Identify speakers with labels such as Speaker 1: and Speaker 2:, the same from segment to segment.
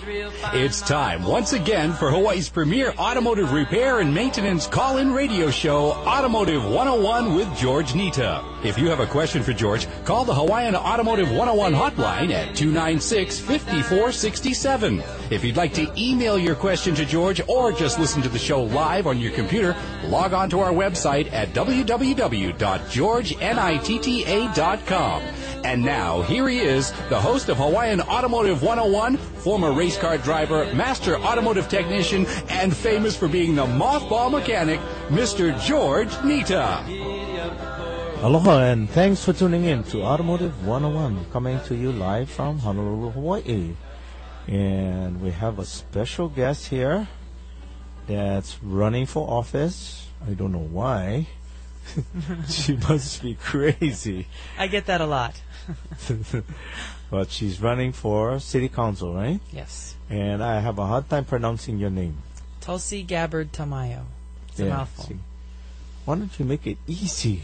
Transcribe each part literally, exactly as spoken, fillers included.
Speaker 1: It's time once again for Hawaii's premier automotive repair and maintenance call-in radio show, Automotive one oh one with George Nita. If you have a question for George, call the Hawaiian Automotive one oh one hotline at two nine six, five four six seven. If you'd like to email your question to George or just listen to the show live on your computer, log on to our website at w w w dot george nitta dot com. And now, here he is, the host of Hawaiian Automotive one oh one, former race car driver, master automotive technician, and famous for being the mothball mechanic, Mister George Nita.
Speaker 2: Aloha, and thanks for tuning in to Automotive one oh one, coming to you live from Honolulu, Hawaii. And we have a special guest here that's running for office. I don't know why. She must be crazy.
Speaker 3: I get that a lot.
Speaker 2: But she's running for city council, right?
Speaker 3: Yes.
Speaker 2: And I have a hard time pronouncing your name.
Speaker 3: Tulsi Gabbard Tamayo. It's
Speaker 2: yeah,
Speaker 3: a mouthful.
Speaker 2: See. Why don't you make it easy?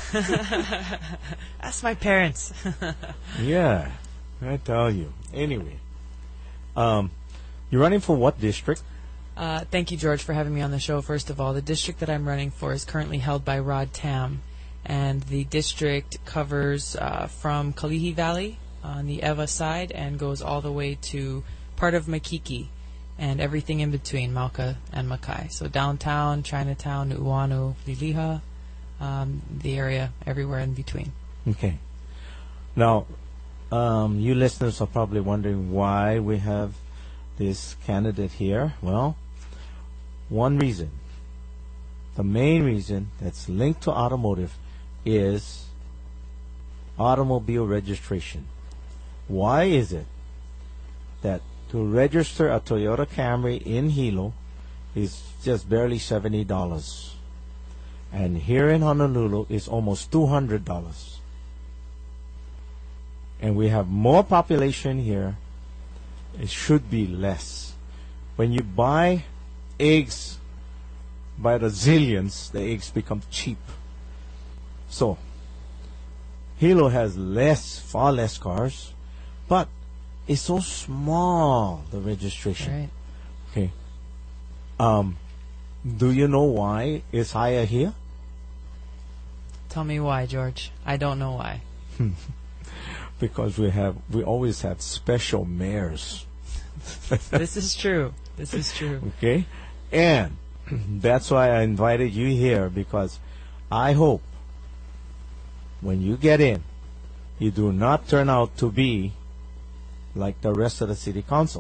Speaker 3: Ask my parents.
Speaker 2: Yeah, I tell you. Anyway, um, you're running for what district?
Speaker 3: Uh, thank you, George, for having me on the show. First of all, the district that I'm running for is currently held by Rod Tam, and the district covers uh, from Kalihi Valley on the Ewa side and goes all the way to part of Makiki and everything in between, Mauka and Makai. So downtown, Chinatown, Nu'uanu, Liliha, um, the area, everywhere in between.
Speaker 2: Okay. Now, um, you listeners are probably wondering why we have this candidate here. Well, one reason, the main reason that's linked to automotive is automobile registration. Why is it that to register a Toyota Camry in Hilo is just barely seventy dollars, and here in Honolulu is almost two hundred dollars? And we have more population here. It should be less. When you buy eggs by the zillions, the eggs become cheap. So, Hilo has less, far less cars, but it's so small, the registration.
Speaker 3: Right.
Speaker 2: Okay. Um, do you know why it's higher here?
Speaker 3: Tell me why, George. I don't know why.
Speaker 2: Because we have, we always have special mayors.
Speaker 3: This is true. This is true.
Speaker 2: Okay? And that's why I invited you here, because I hope when you get in, you do not turn out to be like the rest of the city council.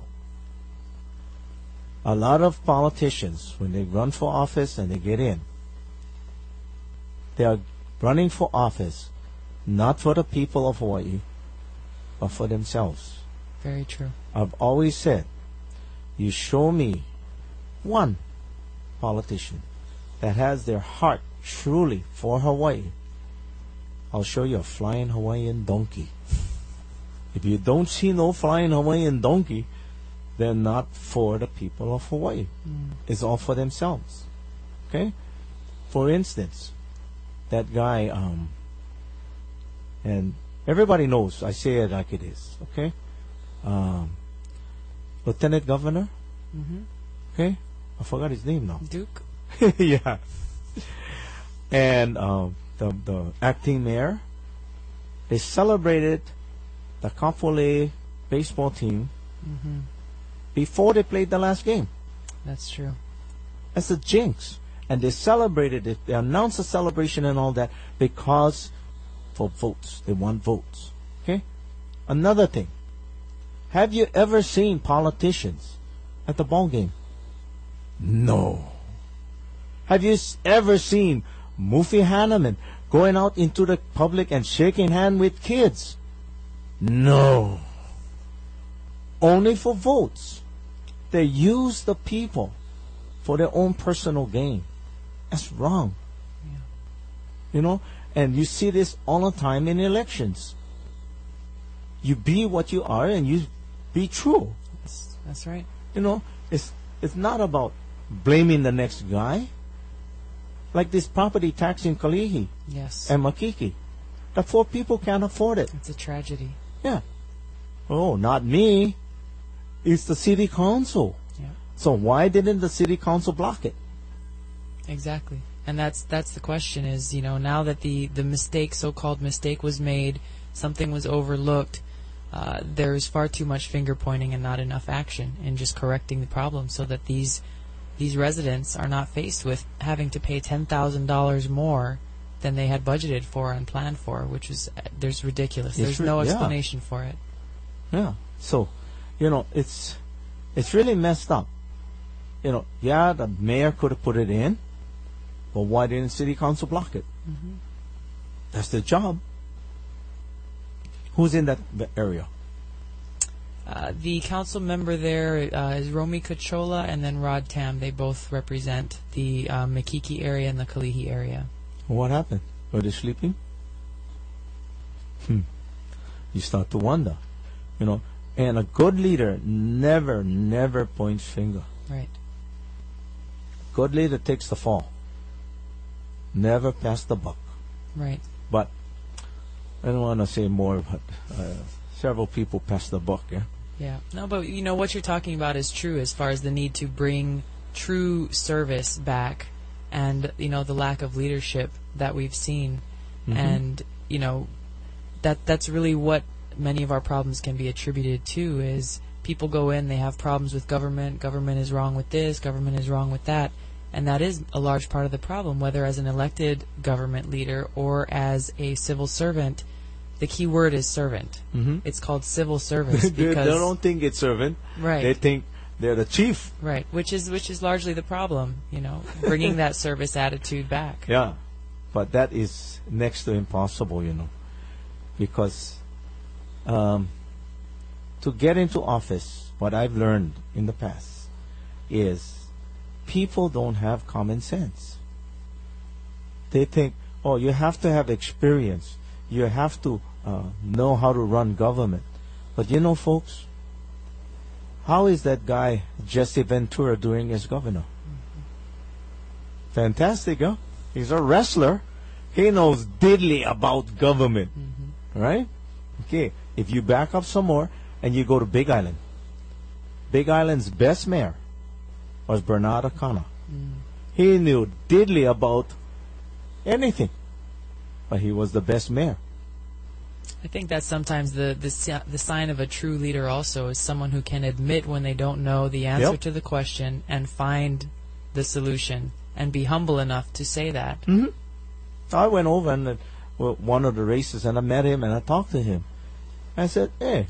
Speaker 2: A lot of politicians, when they run for office and they get in, they are running for office not for the people of Hawaii, but for themselves.
Speaker 3: Very true.
Speaker 2: I've always said, you show me one politician that has their heart truly for Hawaii, I'll show you a flying Hawaiian donkey. If you don't see no flying Hawaiian donkey, they're not for the people of Hawaii. Mm. It's all for themselves. Okay? For instance, that guy, um, and everybody knows, I say it like it is, okay? Um, Lieutenant Governor,
Speaker 3: mm-hmm.
Speaker 2: okay? I forgot his name now.
Speaker 3: Duke?
Speaker 2: Yeah. And um, the, the acting mayor, they celebrated the Kapolei baseball team
Speaker 3: mm-hmm.
Speaker 2: before they played the last game.
Speaker 3: That's true.
Speaker 2: That's a jinx. And they celebrated it. They announced a celebration and all that because for votes. They want votes. Okay? Another thing. Have you ever seen politicians at the ball game? No. Have you s- ever seen Mufi Hanneman going out into the public and shaking hands with kids? No. Only for votes. They use the people for their own personal gain. That's wrong.
Speaker 3: Yeah.
Speaker 2: You know, and you see this all the time in elections. You be what you are and you be true.
Speaker 3: That's, that's right.
Speaker 2: You know, it's it's not about blaming the next guy. Like this property tax in Kalihi
Speaker 3: Yes.
Speaker 2: and Makiki. The poor people can't afford it.
Speaker 3: It's a tragedy.
Speaker 2: Yeah. Oh, not me. It's the city council.
Speaker 3: Yeah.
Speaker 2: So why didn't the city council block it?
Speaker 3: Exactly. And that's that's the question is, you know, now that the, the mistake, so-called mistake was made, something was overlooked, uh, there's far too much finger-pointing and not enough action in just correcting the problem so that these these residents are not faced with having to pay ten thousand dollars more than they had budgeted for and planned for, which is, there's ridiculous.
Speaker 2: It's
Speaker 3: There's
Speaker 2: ri-
Speaker 3: no
Speaker 2: yeah.
Speaker 3: explanation for it.
Speaker 2: Yeah. So, you know, it's it's really messed up. You know, yeah, the mayor could have put it in, but why didn't city council block it?
Speaker 3: Mm-hmm.
Speaker 2: That's their job. Who's in that v- area?
Speaker 3: Uh, the council member there uh, is Romy Cachola and then Rod Tam. They both represent the uh, Makiki area and the Kalihi area.
Speaker 2: What happened? Were they sleeping? Hmm. You start to wonder, you know. And a good leader never, never points finger.
Speaker 3: Right.
Speaker 2: Good leader takes the fall. Never pass the buck.
Speaker 3: Right.
Speaker 2: But I don't want to say more, but uh, several people pass the buck, yeah?
Speaker 3: Yeah. No, but you know what you're talking about is true as far as the need to bring true service back and, you know, the lack of leadership that we've seen.
Speaker 2: Mhm.
Speaker 3: And, you know, that that's really what many of our problems can be attributed to is people go in, they have problems with government, government is wrong with this, government is wrong with that. And that is a large part of the problem, whether as an elected government leader or as a civil servant. The key word is servant.
Speaker 2: Mm-hmm.
Speaker 3: It's called civil service
Speaker 2: they,
Speaker 3: because
Speaker 2: they don't think it's servant.
Speaker 3: right,
Speaker 2: They think they're the chief.
Speaker 3: right, which is which is largely the problem. You know, bringing that service attitude back.
Speaker 2: Yeah. But that is next to impossible, you know. Because um, to get into office, what I've learned in the past is people don't have common sense. They think, oh, you have to have experience. You have to uh, know how to run government. But you know, folks, how is that guy Jesse Ventura doing as governor? Mm-hmm. Fantastic, huh? He's a wrestler. He knows diddly about government. Mm-hmm. Right? Okay, if you back up some more and you go to Big Island. Big Island's best mayor was Bernard O'Connor. Mm. He knew diddly about anything. But he was the best mayor.
Speaker 3: I think that's sometimes the, the si- the sign of a true leader also is someone who can admit when they don't know the answer
Speaker 2: Yep.
Speaker 3: to the question and find the solution and be humble enough to say that.
Speaker 2: Mm-hmm. I went over and uh, well, one of the races and I met him and I talked to him. I said, hey,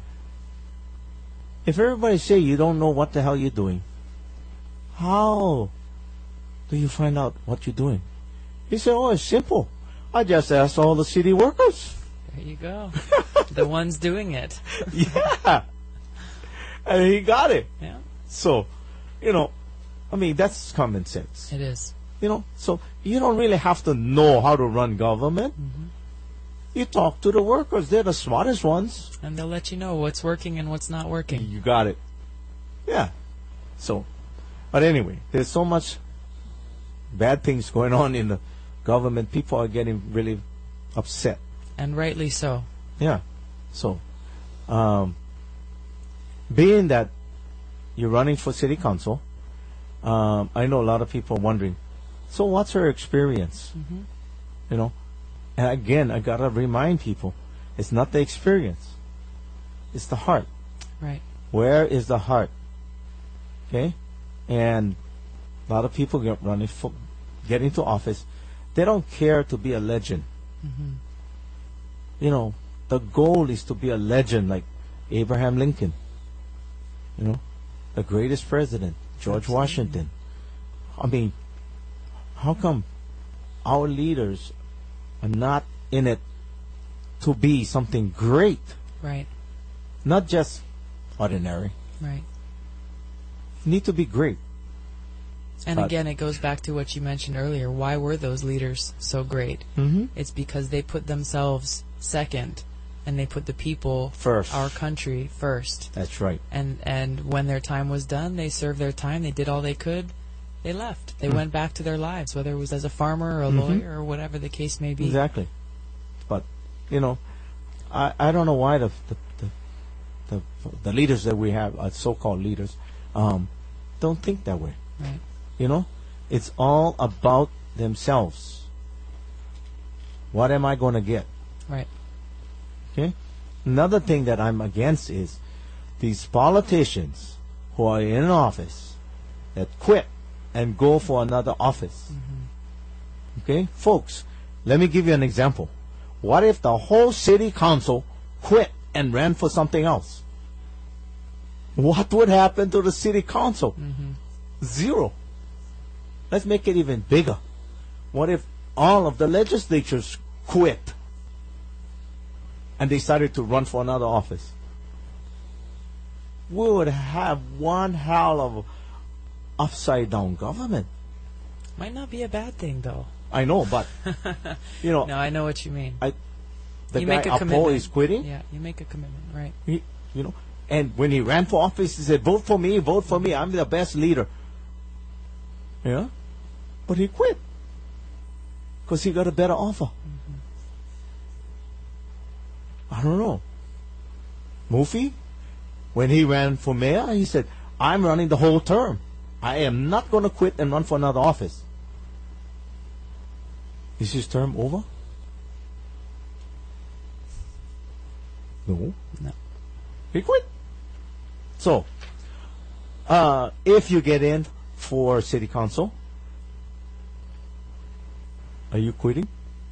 Speaker 2: if everybody say you don't know what the hell you're doing, how do you find out what you're doing? He said, oh, it's simple. I just asked all the city workers.
Speaker 3: There you go. The ones doing it.
Speaker 2: Yeah. And he got it.
Speaker 3: Yeah,
Speaker 2: So, you know, I mean, that's common sense.
Speaker 3: it is.
Speaker 2: You know, so you don't really have to know how to run government.
Speaker 3: Mm-hmm.
Speaker 2: You talk to the workers. They're the smartest ones.
Speaker 3: And they'll let you know what's working and what's not working.
Speaker 2: You got it. Yeah. So, but anyway, there's so much bad things going on in the government. People are getting really upset.
Speaker 3: And rightly so.
Speaker 2: Yeah. So, um, being that you're running for city council, um, I know a lot of people are wondering, so what's her experience?
Speaker 3: Mm-hmm.
Speaker 2: You know? And again, I gotta remind people, it's not the experience. It's the heart.
Speaker 3: Right.
Speaker 2: Where is the heart? Okay? And a lot of people get running for, get into office. They don't care to be a legend.
Speaker 3: Mm-hmm.
Speaker 2: You know, the goal is to be a legend like Abraham Lincoln. You know, the greatest president, George
Speaker 3: Absolutely.
Speaker 2: Washington. I mean, how come our leaders are not in it to be something great,
Speaker 3: Right.
Speaker 2: not just ordinary?
Speaker 3: Right.
Speaker 2: Need to be great.
Speaker 3: And
Speaker 2: But-
Speaker 3: again, it goes back to what you mentioned earlier. Why were those leaders so great?
Speaker 2: Mm-hmm.
Speaker 3: It's because they put themselves second, and they put the people,
Speaker 2: First.
Speaker 3: our country, first.
Speaker 2: That's right.
Speaker 3: And and when their time was done, they served their time. They did all they could. They left. They
Speaker 2: Mm.
Speaker 3: went back to their lives, whether it was as a farmer or a
Speaker 2: Mhm.
Speaker 3: lawyer or whatever the case may be.
Speaker 2: Exactly. But, you know, I, I don't know why the, the, the the the leaders that we have, uh, so-called leaders, um, don't think that way.
Speaker 3: Right.
Speaker 2: You know, it's all about themselves. What am I going to get?
Speaker 3: Right.
Speaker 2: Okay. Another thing that I'm against is these politicians who are in office that quit and go for another office.
Speaker 3: Mm-hmm.
Speaker 2: Okay, folks, let me give you an example. What if the whole city council quit and ran for something else? What would happen to the city council?
Speaker 3: Mm-hmm.
Speaker 2: Zero. Let's make it even bigger. What if all of the legislatures quit and decided to run for another office? We would have one hell of upside down government.
Speaker 3: Might not be a bad thing, though.
Speaker 2: I know, but you know,
Speaker 3: No, I know what you mean.
Speaker 2: I, the
Speaker 3: you
Speaker 2: guy
Speaker 3: make a
Speaker 2: Apo
Speaker 3: commitment.
Speaker 2: is quitting.
Speaker 3: Yeah, you make a commitment, right?
Speaker 2: He, you know, and when he ran for office, he said, "Vote for me, vote for me. I'm the best leader." Yeah, but he quit because he got a better offer.
Speaker 3: Mm-hmm.
Speaker 2: I don't know. Mufi, when he ran for mayor, he said, "I'm running the whole term. I am not going to quit and run for another office." Is his term over? No.
Speaker 3: No.
Speaker 2: He quit. So, uh, if you get in for city council, are you quitting?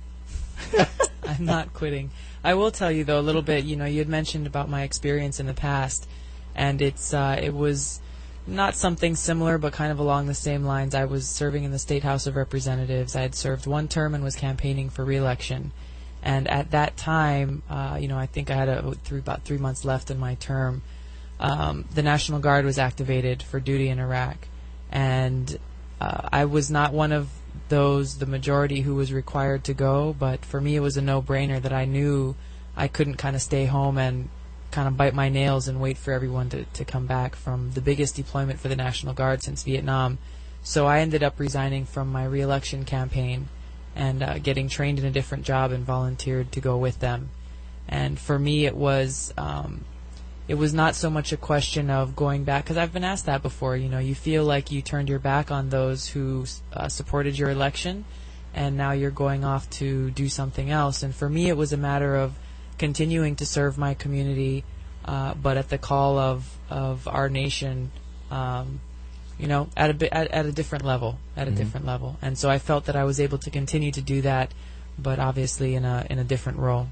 Speaker 3: I'm not quitting. I will tell you, though, a little bit. You know, you had mentioned about my experience in the past, and it's uh, it was not something similar, but kind of along the same lines. I was serving in the State House of Representatives. I had served one term and was campaigning for re-election. And at that time, uh, you know, I think I had a, three, about three months left in my term. Um, the National Guard was activated for duty in Iraq, and uh, I was not one of those, the majority, who was required to go. But for me, it was a no-brainer that I knew I couldn't kind of stay home and kind of bite my nails and wait for everyone to, to come back from the biggest deployment for the National Guard since Vietnam. So I ended up resigning from my re-election campaign and uh, getting trained in a different job and volunteered to go with them. And for me, it was um, it was not so much a question of going back, because I've been asked that before. You know, you feel like you turned your back on those who uh, supported your election, and now you're going off to do something else. And for me, it was a matter of continuing to serve my community, uh, but at the call of of our nation, um, you know, at a bit at, at a different level, at a
Speaker 2: Mm-hmm.
Speaker 3: different level. And so I felt that I was able to continue to do that, but obviously in a in a different role.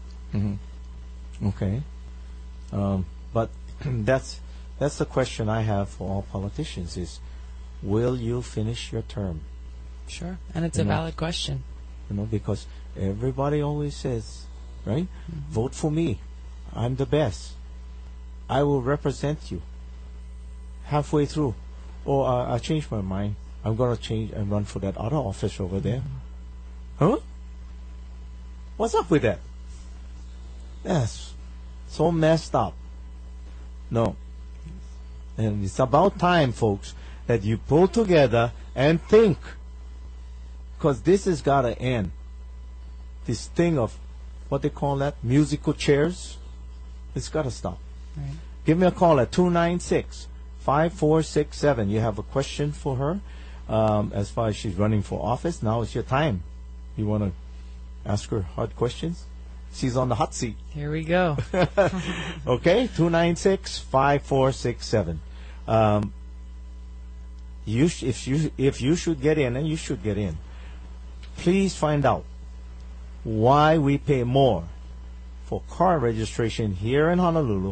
Speaker 2: Mm-hmm. Okay, um, but that's that's the question I have for all politicians: is will you finish your term?
Speaker 3: Sure, and it's
Speaker 2: You
Speaker 3: a
Speaker 2: know.
Speaker 3: valid question.
Speaker 2: You know, because everybody always says, right?
Speaker 3: Mm-hmm.
Speaker 2: Vote for me. I'm the best. I will represent you. Halfway through, oh, uh, I changed my mind. I'm going to change and run for that other office over there. Huh? What's up with that? Yes. So messed up. No. And it's about time, folks, that you pull together and think. Because this has got to end. This thing of, what they call that, musical chairs, it's got to stop.
Speaker 3: Right.
Speaker 2: Give me a call at two nine six, five four six seven. You have a question for her um, as far as she's running for office. Now is your time. You want to ask her hard questions? She's on the hot seat.
Speaker 3: Here we go.
Speaker 2: Okay, two nine six, five four six seven. Um, you sh- if you if you should get in, and you should get in, please find out why we pay more for car registration here in Honolulu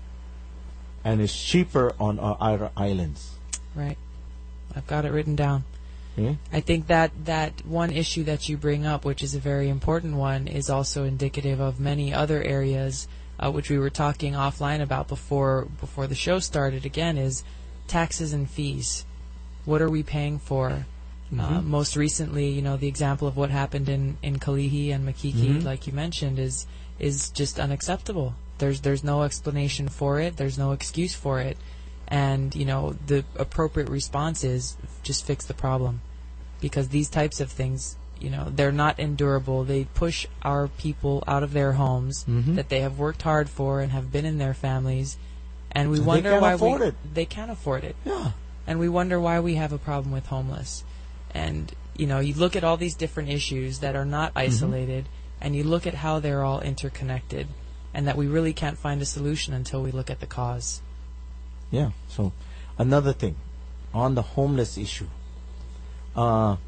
Speaker 2: and it's cheaper on our other islands.
Speaker 3: Right. I've got it written down.
Speaker 2: Hmm?
Speaker 3: I think that that one issue that you bring up, which is a very important one, is also indicative of many other areas, uh, which we were talking offline about before before the show started. Again, is taxes and fees. What are we paying for?
Speaker 2: Mm-hmm.
Speaker 3: Uh, most recently, you know, the example of what happened in in Kalihi and Makiki,
Speaker 2: Mhm.
Speaker 3: like you mentioned, is is just unacceptable. There's there's no explanation for it. There's no excuse for it. And, you know, the appropriate response is just fix the problem. Because these types of things you know, they're not endurable. They push our people out of their homes
Speaker 2: Mhm.
Speaker 3: that they have worked hard for and have been in their families, and we
Speaker 2: They
Speaker 3: wonder
Speaker 2: can't
Speaker 3: why
Speaker 2: afford
Speaker 3: we
Speaker 2: it.
Speaker 3: they can't afford it.
Speaker 2: Yeah.
Speaker 3: And we wonder why we have a problem with homeless. And, you know, you look at all these different issues that are not isolated, and you look at how they're all interconnected, and that we really can't find a solution until we look at the cause.
Speaker 2: Yeah. So, another thing on the homeless issue. Uh,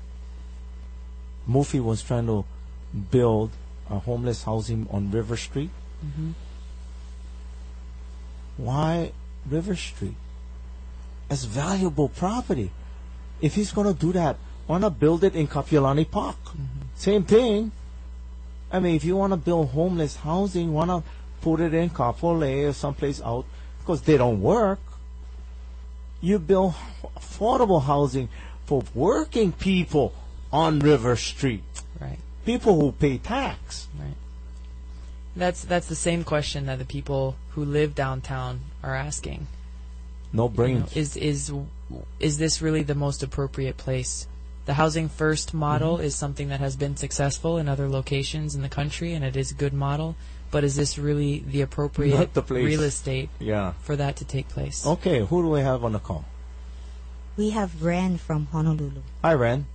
Speaker 2: Mufi was trying to build a homeless housing on River Street.
Speaker 3: Mm-hmm.
Speaker 2: Why River Street? It's valuable property. If he's going to do that, why not build it in Kapiolani Park?
Speaker 3: Mm-hmm.
Speaker 2: Same thing. I mean, if you want to build homeless housing, why not put it in Kapolei or someplace out? Because they don't work. You build affordable housing for working people on River Street.
Speaker 3: Right.
Speaker 2: People who pay tax.
Speaker 3: Right. That's that's the same question that the people who live downtown are asking.
Speaker 2: No
Speaker 3: You know,
Speaker 2: brains.
Speaker 3: is is is this really the most appropriate place? The Housing First model
Speaker 2: Mm-hmm.
Speaker 3: is something that has been successful in other locations in the country, and it is a good model. But is this really the appropriate
Speaker 2: Not the place.
Speaker 3: real estate
Speaker 2: Yeah.
Speaker 3: for that to take place?
Speaker 2: Okay, who do we have on the call?
Speaker 4: We have Ren from Honolulu.
Speaker 2: Hi, Ren.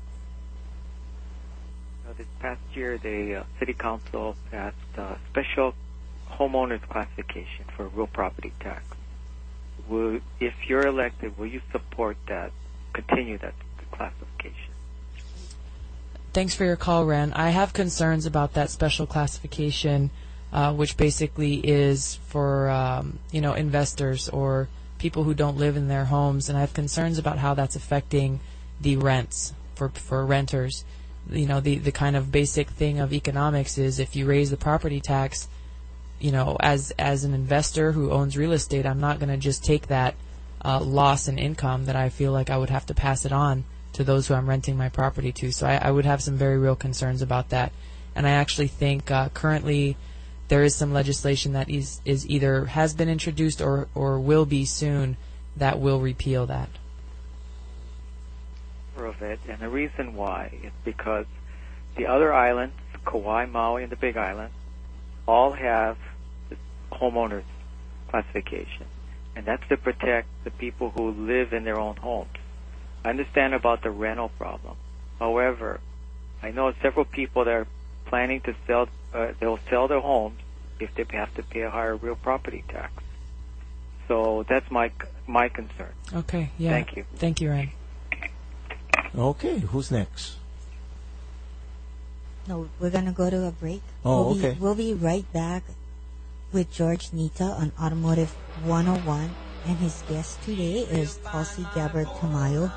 Speaker 5: Uh, this past year, the uh, City Council passed uh, special homeowners classification for real property tax. Will, if you're elected, will you support that, continue that classification?
Speaker 3: Thanks for your call, Ren. I have concerns about that special classification, uh, which basically is for um, you know investors or people who don't live in their homes, and I have concerns about how that's affecting the rents for for renters. You know, the the kind of basic thing of economics is if you raise the property tax, you know, as as an investor who owns real estate, I'm not going to just take that uh, loss in income that I feel like I would have to pass it on to those who I'm renting my property to. So I, I would have some very real concerns about that. And I actually think uh, currently there is some legislation that is, is either has been introduced or, or will be soon that will repeal that.
Speaker 5: Of it, and the reason why is because the other islands, Kauai, Maui, and the Big Island, all have the homeowners classification, and that's to protect the people who live in their own homes. I understand about the rental problem. However, I know several people that are planning to sell, uh, they'll sell their homes if they have to pay a higher real property tax. So that's my my concern.
Speaker 3: Okay, yeah.
Speaker 5: Thank you.
Speaker 3: Thank you, Ryan.
Speaker 2: Okay, who's next?
Speaker 4: No, we're going to go to a break.
Speaker 2: Oh,
Speaker 4: we'll
Speaker 2: okay.
Speaker 4: Be, we'll be right back with George Nita on Automotive one oh one, and his guest today is Tulsi Gabbard Tamayo.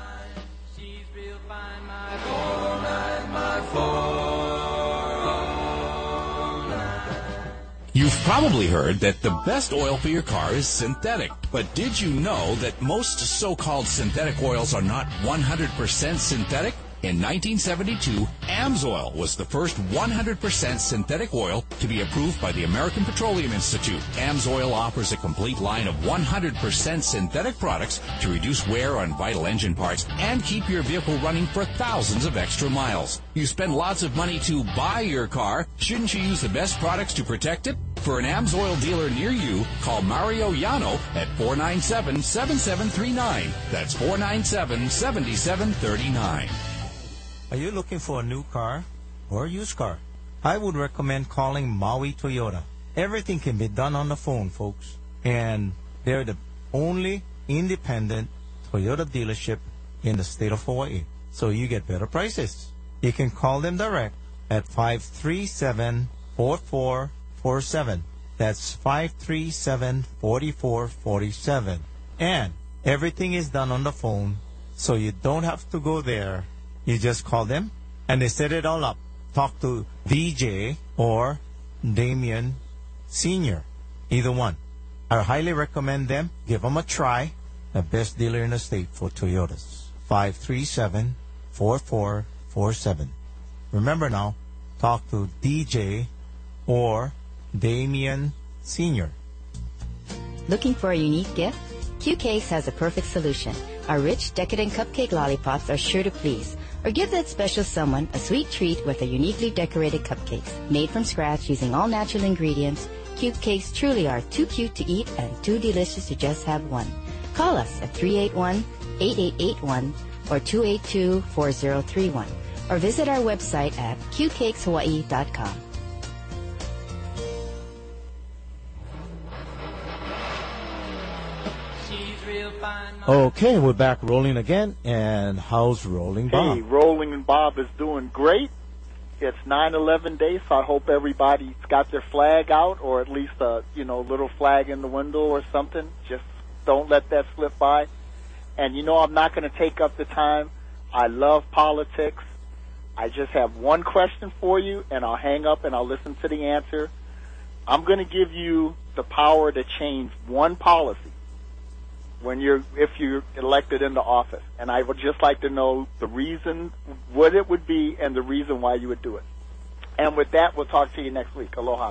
Speaker 1: You've probably heard that the best oil for your car is synthetic. But did you know that most so-called synthetic oils are not one hundred percent synthetic? In nineteen seventy-two, AMSOIL was the first one hundred percent synthetic oil to be approved by the American Petroleum Institute. AMSOIL offers a complete line of one hundred percent synthetic products to reduce wear on vital engine parts and keep your vehicle running for thousands of extra miles. You spend lots of money to buy your car. Shouldn't you use the best products to protect it? For an AMSOIL dealer near you, call Mario Yano at four nine seven, seven seven three nine. That's four nine seven, seven seven three nine.
Speaker 2: Are you looking for a new car or a used car? I would recommend calling Maui Toyota. Everything can be done on the phone, folks. And they're the only independent Toyota dealership in the state of Hawaii. So you get better prices. You can call them direct at five three seven, four four four seven. That's five three seven, four four four seven. And everything is done on the phone, so you don't have to go there. You just call them, and they set it all up. Talk to D J or Damien Senior, either one. I highly recommend them. Give them a try. The best dealer in the state for Toyotas. five three seven, four four four seven. Remember now, talk to D J or Damien Senior.
Speaker 6: Looking for a unique gift? Q Cakes has a perfect solution. Our rich, decadent cupcake lollipops are sure to please. Or give that special someone a sweet treat with a uniquely decorated cupcakes. Made from scratch using all natural ingredients, Cube Cakes truly are too cute to eat and too delicious to just have one. Call us at three eight one, eight eight eight one or two eight two, four zero three one. Or visit our website at q cakes hawaii dot com.
Speaker 2: Okay, we're back rolling again. And how's Rolling Bob?
Speaker 7: Hey, Rolling Bob is doing great. It's nine eleven day, so I hope everybody's got their flag out, or at least a you know little flag in the window or something. Just don't let that slip by. And you know I'm not going to take up the time. I love politics. I just have one question for you, and I'll hang up and I'll listen to the answer. I'm going to give you the power to change one policy when you're, if you're elected into office. And I would just like to know the reason, what it would be, and the reason why you would do it. And with that, we'll talk to you next week. Aloha.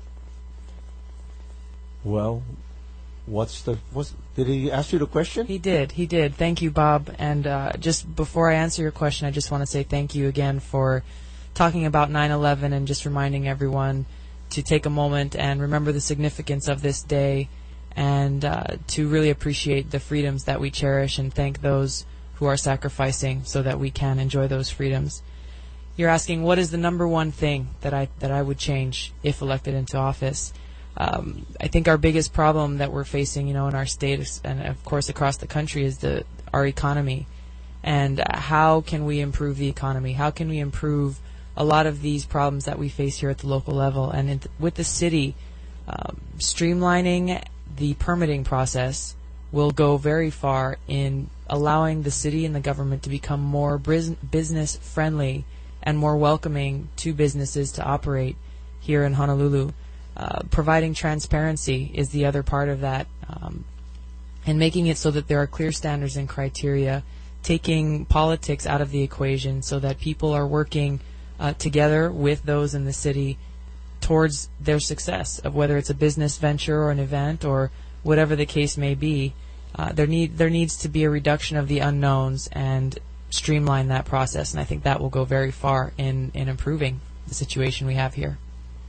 Speaker 2: Well, what's the, what's, did he ask you the question?
Speaker 3: He did, he did. Thank you, Bob. And uh, just before I answer your question, I just want to say thank you again for talking about nine eleven and just reminding everyone to take a moment and remember the significance of this day, and uh, to really appreciate the freedoms that we cherish and thank those who are sacrificing so that we can enjoy those freedoms. You're asking, what is the number one thing that I that I would change if elected into office? Um, I think our biggest problem that we're facing, you know, in our state and of course across the country is the our economy, and uh, how can we improve the economy? How can we improve a lot of these problems that we face here at the local level? And in th- with the city, um, streamlining the permitting process will go very far in allowing the city and the government to become more bris- business friendly and more welcoming to businesses to operate here in Honolulu. Uh, providing transparency is the other part of that, um, and making it so that there are clear standards and criteria, taking politics out of the equation so that people are working uh, together with those in the city towards their success, of whether it's a business venture or an event or whatever the case may be. Uh, there need there needs to be a reduction of the unknowns and streamline that process, and I think that will go very far in, in improving the situation we have here.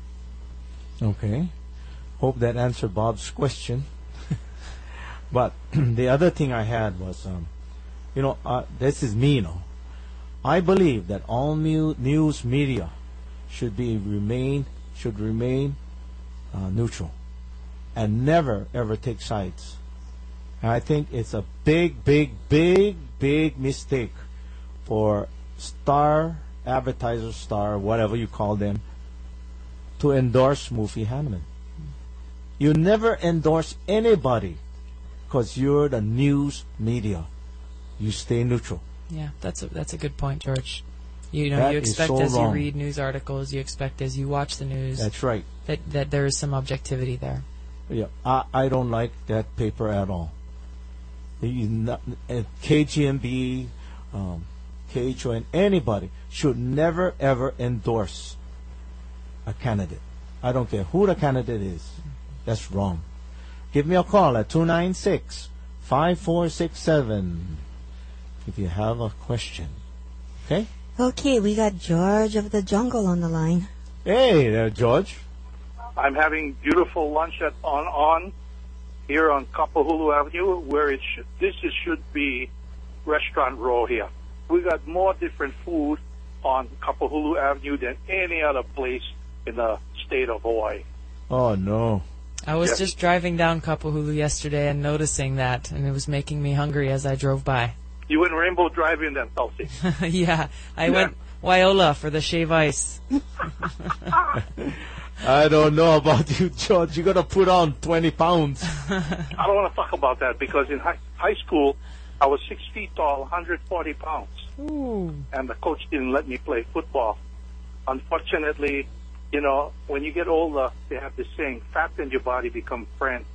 Speaker 2: Okay. Hope that answered Bob's question. But the other thing I had was, um, you know, uh, this is me, you know. I believe that all mu- news media should be remain should remain uh, neutral and never ever take sides. And I think it's a big, big, big, big mistake for star advertisers, star whatever you call them, to endorse Mufi Hannemann. You never endorse anybody because you're the news media. You stay neutral.
Speaker 3: Yeah, that's a, that's a good point, George. You know,
Speaker 2: That
Speaker 3: you
Speaker 2: is
Speaker 3: expect
Speaker 2: so
Speaker 3: as
Speaker 2: wrong.
Speaker 3: you read news articles, you expect as you watch the news
Speaker 2: That's right.
Speaker 3: that, that there is some objectivity there.
Speaker 2: Yeah, I, I don't like that paper at all. You not, uh, K G M B, um, K H O N, anybody should never ever endorse a candidate. I don't care who the candidate is. That's wrong. Give me a call at two nine six, five four six seven if you have a question. Okay?
Speaker 4: Okay, we got George of the Jungle on the line.
Speaker 2: Hey there, George.
Speaker 8: I'm having beautiful lunch at On On here on Kapahulu Avenue, where it should, this is, should be Restaurant Row here. We got more different food on Kapahulu Avenue than any other place in the state of Hawaii.
Speaker 2: Oh, no.
Speaker 3: I was
Speaker 8: Yes.
Speaker 3: just driving down Kapahulu yesterday and noticing that, and it was making me hungry as I drove by.
Speaker 8: You went Rainbow Drive-In then, Tulsi.
Speaker 3: Yeah, I
Speaker 8: Yeah.
Speaker 3: went Waiola for the shave ice.
Speaker 2: I don't know about you, George. You're going to put on twenty pounds.
Speaker 8: I don't want to talk about that because in high, high school, I was six feet tall, one hundred forty pounds.
Speaker 3: Ooh.
Speaker 8: And the coach didn't let me play football. Unfortunately, you know, when you get older, they have this saying, fat in your body become friends.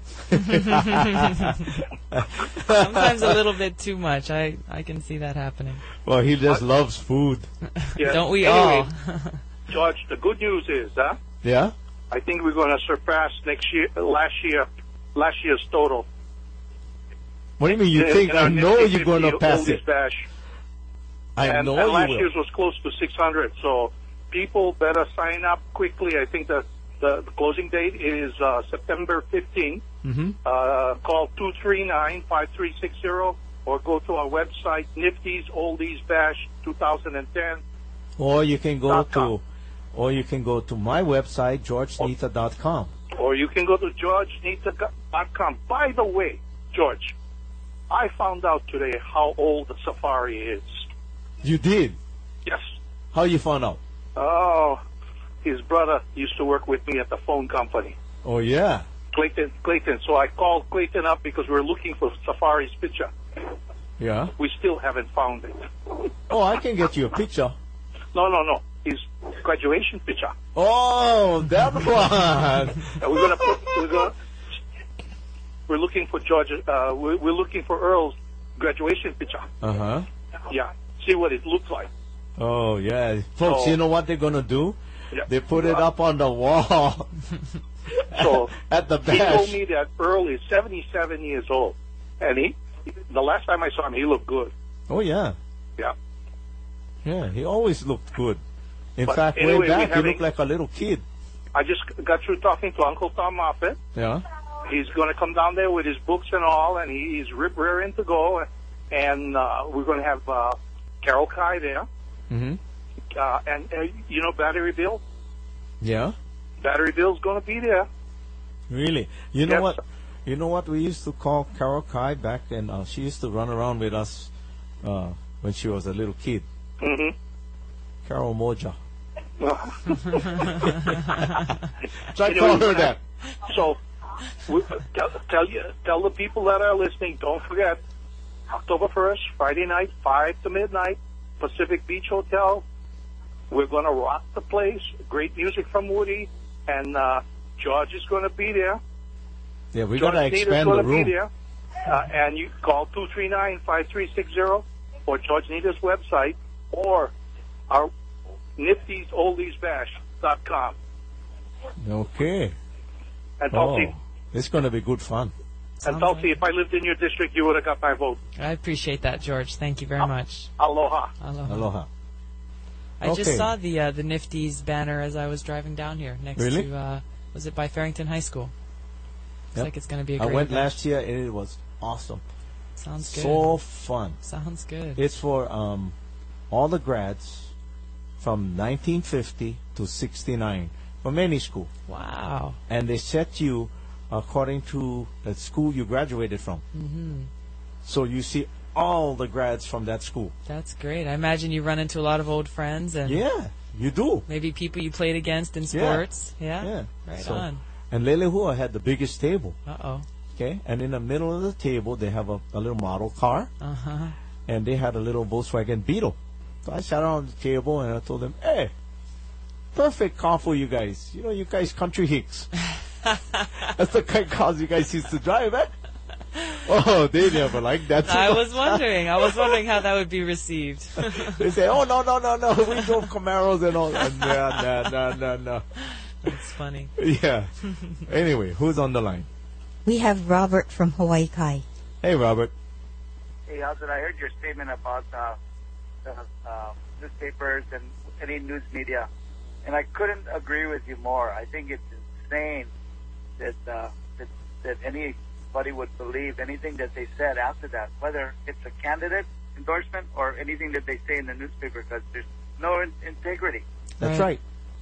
Speaker 3: Sometimes a little bit too much. I, I can see that happening.
Speaker 2: Well, he just loves food.
Speaker 8: Yeah.
Speaker 3: Don't we
Speaker 8: Anyway,
Speaker 3: all?
Speaker 8: George, the good news is, huh?
Speaker 2: Yeah?
Speaker 8: I think we're going to surpass next year, last year, last year's total.
Speaker 2: What do you mean you
Speaker 8: In-
Speaker 2: think?
Speaker 8: in our
Speaker 2: I know
Speaker 8: Nifty
Speaker 2: you're going to
Speaker 8: fifty
Speaker 2: pass
Speaker 8: oldies
Speaker 2: it.
Speaker 8: Bash.
Speaker 2: I
Speaker 8: and,
Speaker 2: know
Speaker 8: and
Speaker 2: you
Speaker 8: last
Speaker 2: will.
Speaker 8: year's was close to six hundred, so people better sign up quickly. I think the, the, the closing date is uh, September fifteenth.
Speaker 2: Mm-hmm.
Speaker 8: Uh, call two three nine, five three six zero or go to our website, Nifty's Oldies Bash twenty ten.
Speaker 2: Or you can go
Speaker 8: Dot com.
Speaker 2: to, or you can go to my website, george nita dot com.
Speaker 8: Or you can go to george nita dot com. By the way, George, I found out today how old the Safari is.
Speaker 2: You did?
Speaker 8: Yes.
Speaker 2: How you found out?
Speaker 8: Oh, his brother used to work with me at the phone company.
Speaker 2: Oh, yeah.
Speaker 8: Clayton, Clayton. So I called Clayton up because we're looking for Safari's picture.
Speaker 2: Yeah.
Speaker 8: We still haven't found it.
Speaker 2: Oh, I can get you a picture.
Speaker 8: No, no, no. His graduation picture.
Speaker 2: Oh, that one.
Speaker 8: And we're gonna put. We're gonna. We're looking for George. Uh, we're, we're looking for Earl's graduation picture.
Speaker 2: Uh huh.
Speaker 8: Yeah. See what it looks like.
Speaker 2: Oh, yeah. Folks,
Speaker 8: So-
Speaker 2: you know what they're going to do?
Speaker 8: Yeah.
Speaker 2: They put it up on the wall.
Speaker 8: So
Speaker 2: At the
Speaker 8: he told
Speaker 2: bash.
Speaker 8: me that Earl is seventy-seven years old, and he. The last time I saw him, he looked good.
Speaker 2: Oh, yeah.
Speaker 8: Yeah.
Speaker 2: Yeah, he always looked good. In
Speaker 8: But
Speaker 2: fact,
Speaker 8: anyway,
Speaker 2: way back,
Speaker 8: we're
Speaker 2: he
Speaker 8: having-
Speaker 2: looked like a little kid.
Speaker 8: I just got through talking to Uncle Tom Moffat.
Speaker 2: Yeah.
Speaker 8: He's going to come down there with his books and all, and he's rip raring to go. And uh, we're going to have uh, Carol Kai there,
Speaker 2: Mm-hmm.
Speaker 8: uh, and uh, you know Battery Bill.
Speaker 2: Yeah.
Speaker 8: Battery Bill's going to be there.
Speaker 2: Really? You know
Speaker 8: Yes.
Speaker 2: what? You know what we used to call Carol Kai back then? Uh, she used to run around with us uh, when she was a little kid.
Speaker 8: Mm-hmm.
Speaker 2: Carol Moja. Try
Speaker 8: Anyway,
Speaker 2: call her
Speaker 8: we're
Speaker 2: that.
Speaker 8: So, we, tell, tell you, tell the people that are listening. Don't forget, October first, Friday night, five to midnight, Pacific Beach Hotel. We're going to rock the place. Great music from Woody, and uh, George is going to be there.
Speaker 2: Yeah, we
Speaker 8: George
Speaker 2: gotta
Speaker 8: Nita's
Speaker 2: expand
Speaker 8: going
Speaker 2: the
Speaker 8: to be
Speaker 2: room.
Speaker 8: there. Uh, and you call two three nine, five three six zero or George Nita's website or our Nifty's Oldies Bash dot com.
Speaker 2: Okay.
Speaker 8: And
Speaker 2: Oh,
Speaker 8: Tulsi,
Speaker 2: it's gonna be good fun.
Speaker 8: and Tulsi, if I lived in your district, you would have got my vote.
Speaker 3: I appreciate that, George. Thank you very much.
Speaker 8: Aloha.
Speaker 3: Aloha.
Speaker 2: Aloha.
Speaker 3: I just
Speaker 2: Okay.
Speaker 3: saw the uh, the Nifty's banner as I was driving down here next
Speaker 2: Really?
Speaker 3: to, uh, was it by Farrington High School? Looks
Speaker 2: Yep.
Speaker 3: like it's going to be a
Speaker 2: I
Speaker 3: great
Speaker 2: went
Speaker 3: event.
Speaker 2: last year and it was awesome.
Speaker 3: Sounds good.
Speaker 2: So fun.
Speaker 3: Sounds good.
Speaker 2: It's for um, all the grads from nineteen fifty to sixty-nine from any school.
Speaker 3: Wow.
Speaker 2: And they set you according to the school you graduated from.
Speaker 3: hmm
Speaker 2: So you see all the grads from that school.
Speaker 3: That's great. I imagine you run into a lot of old friends and
Speaker 2: Yeah, you do.
Speaker 3: maybe people you played against in
Speaker 2: Yeah.
Speaker 3: sports. Yeah?
Speaker 2: Yeah.
Speaker 3: Right
Speaker 2: So-
Speaker 3: on.
Speaker 2: And Lelehua had the biggest table.
Speaker 3: Uh-oh.
Speaker 2: Okay, and in the middle of the table they have a, a little model car,
Speaker 3: Uh-huh.
Speaker 2: and they had a little Volkswagen Beetle. So I sat on the table and I told them, "Hey, perfect car for you guys. You know, you guys country hicks. That's the kind of cars you guys used to drive, eh?" Oh, they never liked that.
Speaker 3: I was wondering. I was wondering how that would be received.
Speaker 2: They say, "Oh no, no, no, no, we drove Camaros and all." Uh, no, no, no, no, no.
Speaker 3: That's funny.
Speaker 2: Yeah. Anyway, who's on the line?
Speaker 4: We have Robert from Hawaii Kai.
Speaker 2: Hey, Robert.
Speaker 9: Hey, Alfred, I heard your statement about uh, the uh, newspapers and any news media, and I couldn't agree with you more. I think it's insane that uh, that, that anybody would believe anything that they said after that, whether it's a candidate endorsement or anything that they say in the newspaper, because there's no in- integrity.
Speaker 2: That's
Speaker 3: Right.
Speaker 2: right.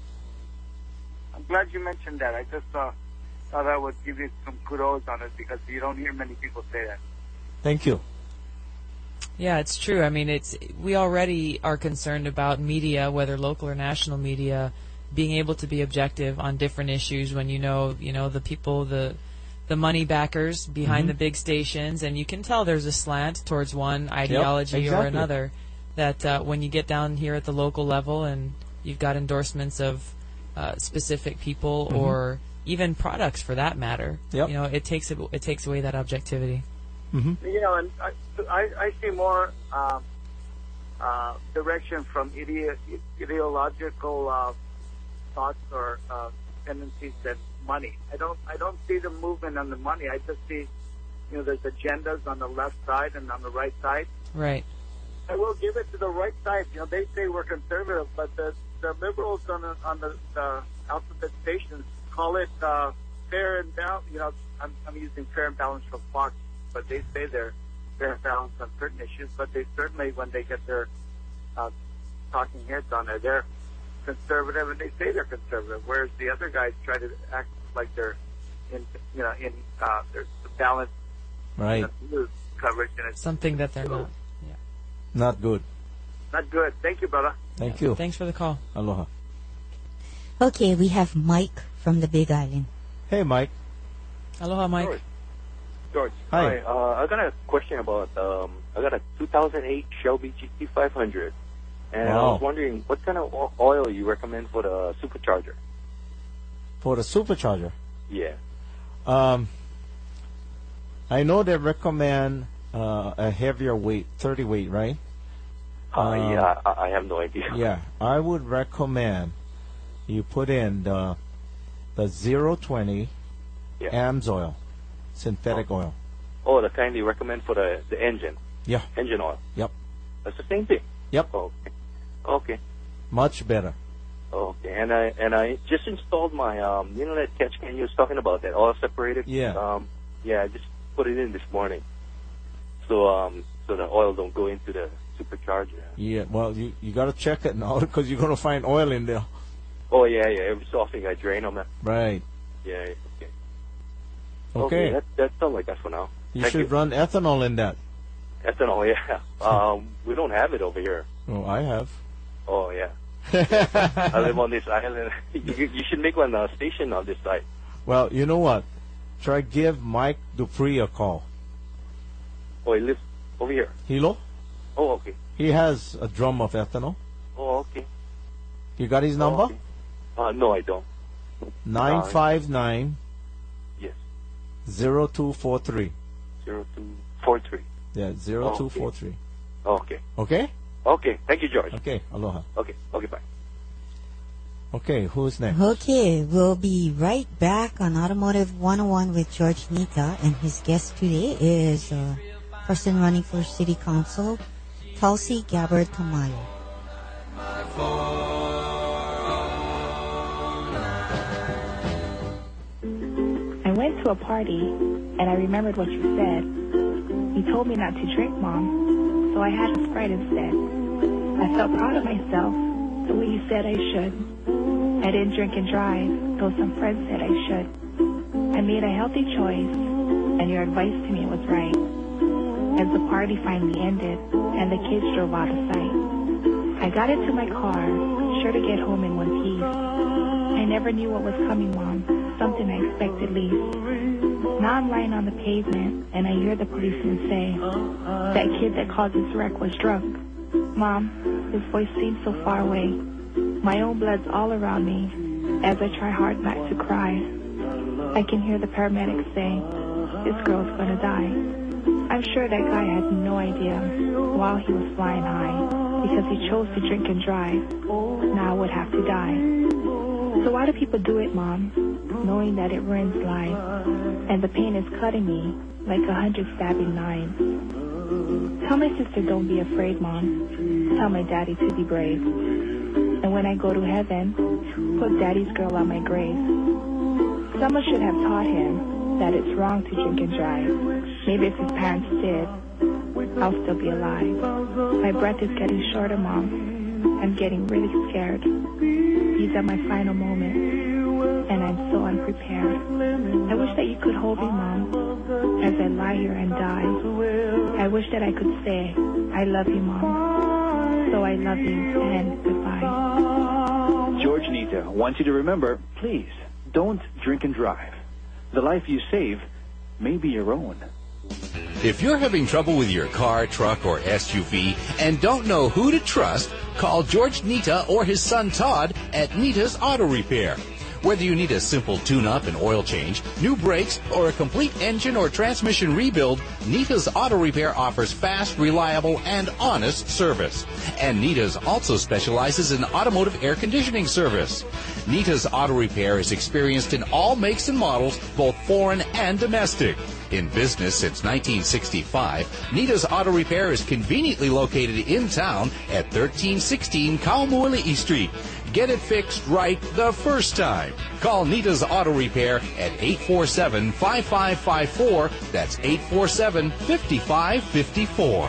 Speaker 9: I'm glad you mentioned that. I just uh, thought I would give you some kudos on it because you don't hear many people say that.
Speaker 2: Thank you.
Speaker 3: Yeah, it's true. I mean, it's we already are concerned about media, whether local or national media, being able to be objective on different issues when you know, you know, the people, the the money backers behind
Speaker 2: Mhm.
Speaker 3: the big stations, and you can tell there's a slant towards one ideology or
Speaker 2: exactly.
Speaker 3: another. That uh, when you get down here at the local level and you've got endorsements of uh, specific people
Speaker 2: Mhm.
Speaker 3: or even products for that matter,
Speaker 2: Yep.
Speaker 3: you know, it takes it, it takes away that objectivity.
Speaker 2: Mm-hmm.
Speaker 9: You know, and I, I, I see more um, uh, direction from ideo- ideological uh, thoughts or uh, tendencies than money. I don't, I don't see the movement on the money. I just see you know, there's agendas on the left side and on the right side.
Speaker 3: Right.
Speaker 9: I will give it to the right side. You know, they say we're conservative, but the the liberals on the on the, the alphabet stations call it uh, fair and balanced. You know, I'm, I'm using fair and balanced from Fox, but they say they're fair and balanced on certain issues. But they certainly, when they get their uh, talking heads on there, they're conservative, and they say they're conservative. Whereas the other guys try to act like they're in, you know, in uh, there's balanced
Speaker 2: right
Speaker 9: news coverage, and it's
Speaker 3: something that they're
Speaker 9: so,
Speaker 3: not. Yeah.
Speaker 2: Not good.
Speaker 9: Not good. Thank you, brother.
Speaker 2: Thank
Speaker 3: Yeah.
Speaker 2: you.
Speaker 3: Thanks for the call.
Speaker 2: Aloha.
Speaker 4: Okay, we have Mike from the Big Island.
Speaker 2: Hey, Mike.
Speaker 3: Aloha, Mike.
Speaker 10: George. George.
Speaker 2: Hi.
Speaker 10: Uh, I got a question about, um, I got a two thousand eight Shelby G T five hundred. And I
Speaker 2: Wow.
Speaker 10: was wondering, what kind of o- oil you recommend for the supercharger?
Speaker 2: For the supercharger,
Speaker 10: Yeah.
Speaker 2: um, I know they recommend uh, a heavier weight, thirty weight, right?
Speaker 10: Uh,
Speaker 2: Um,
Speaker 10: yeah, I, I have no idea.
Speaker 2: Yeah, I would recommend you put in the the zero twenty
Speaker 10: Yeah.
Speaker 2: AMSOIL, synthetic oil.
Speaker 10: Oh, the kind you recommend for the, the engine,
Speaker 2: Yeah,
Speaker 10: engine oil.
Speaker 2: Yep.
Speaker 10: That's the same thing.
Speaker 2: Yep.
Speaker 10: Oh, okay. Okay.
Speaker 2: much better.
Speaker 10: Okay. And I and I just installed my um, you know that catch can you was talking about, that oil separator.
Speaker 2: Yeah.
Speaker 10: Um, yeah, I just put it in this morning. So um, so the oil don't go into the supercharger.
Speaker 2: Yeah, well, you you got to check it now because you're gonna find oil in there.
Speaker 10: Oh yeah, yeah. Every so often I drain them.
Speaker 2: Right.
Speaker 10: Yeah. Okay.
Speaker 2: Okay.
Speaker 10: That, that's all I got for now.
Speaker 2: You
Speaker 10: Thank
Speaker 2: should
Speaker 10: you.
Speaker 2: run ethanol in that.
Speaker 10: Ethanol, yeah. Um, we don't have it over here.
Speaker 2: Oh, I have.
Speaker 10: Oh yeah. I live on this island. you, you should make one uh, station on this side.
Speaker 2: Well, you know what? Try give Mike Dupree a call.
Speaker 10: Oh, he lives over here.
Speaker 2: Hilo?
Speaker 10: Oh, okay.
Speaker 2: He has a drum of ethanol.
Speaker 10: Oh, okay.
Speaker 2: You got his number?
Speaker 10: Oh, okay. Uh, no, I don't.
Speaker 2: Nine five nine
Speaker 10: Yes.
Speaker 2: zero two four three.
Speaker 10: Zero two four three.
Speaker 2: Yeah, zero two four three.
Speaker 10: Okay.
Speaker 2: Okay?
Speaker 10: Okay. Thank you, George.
Speaker 2: Okay, aloha.
Speaker 10: Okay. Okay. Bye.
Speaker 2: Okay, who's next?
Speaker 4: Okay, we'll be right back on Automotive one oh one with George Nita, and his guest today is a person running for City Council, Tulsi Gabbard Tamayo.
Speaker 11: I went to a party, and I remembered what you said. You told me not to drink, Mom, so I had a Sprite instead. I felt proud of myself, the way you said I should. I didn't drink and drive, though some friends said I should. I made a healthy choice, and your advice to me was right. As the party finally ended, and the kids drove out of sight, I got into my car, sure to get home in one piece. I never knew what was coming, Mom, something I expected least. Now I'm lying on the pavement, and I hear the policeman say, that kid that caused this wreck was drunk. Mom, his voice seems so far away. My own blood's all around me, as I try hard not to cry. I can hear the paramedics say, this girl's gonna die. I'm sure that guy had no idea while he was flying high, because he chose to drink and drive. Now I would have to die. So why do people do it, Mom, knowing that it ruins lives, and the pain is cutting me like a hundred stabbing knives? Tell my sister don't be afraid, Mom. Tell my daddy to be brave. And when I go to heaven, put Daddy's girl on my grave. Someone should have taught him that it's wrong to drink and drive. Maybe if his parents did, I'll still be alive. My breath is getting shorter, Mom. I'm getting really scared. These are my final moments, and I'm so unprepared. I wish that you could hold me, Mom, as I lie here and die. I wish that I could say, I love you, Mom. So I love you, and goodbye.
Speaker 12: George Nita wants you to remember, please, don't drink and drive. The life you save may be your own.
Speaker 1: If you're having trouble with your car, truck, or S U V and don't know who to trust, call George Nita or his son Todd at Nita's Auto Repair. Whether you need a simple tune-up and oil change, new brakes, or a complete engine or transmission rebuild, Nita's Auto Repair offers fast, reliable, and honest service. And Nita's also specializes in automotive air conditioning service. Nita's Auto Repair is experienced in all makes and models, both foreign and domestic. In business since nineteen sixty-five, Nita's Auto Repair is conveniently located in town at thirteen sixteen Kaumuali'i Street. Get it fixed right the first time. Call Nita's Auto Repair at eight four seven, five five five four. That's eight four seven, five five five four.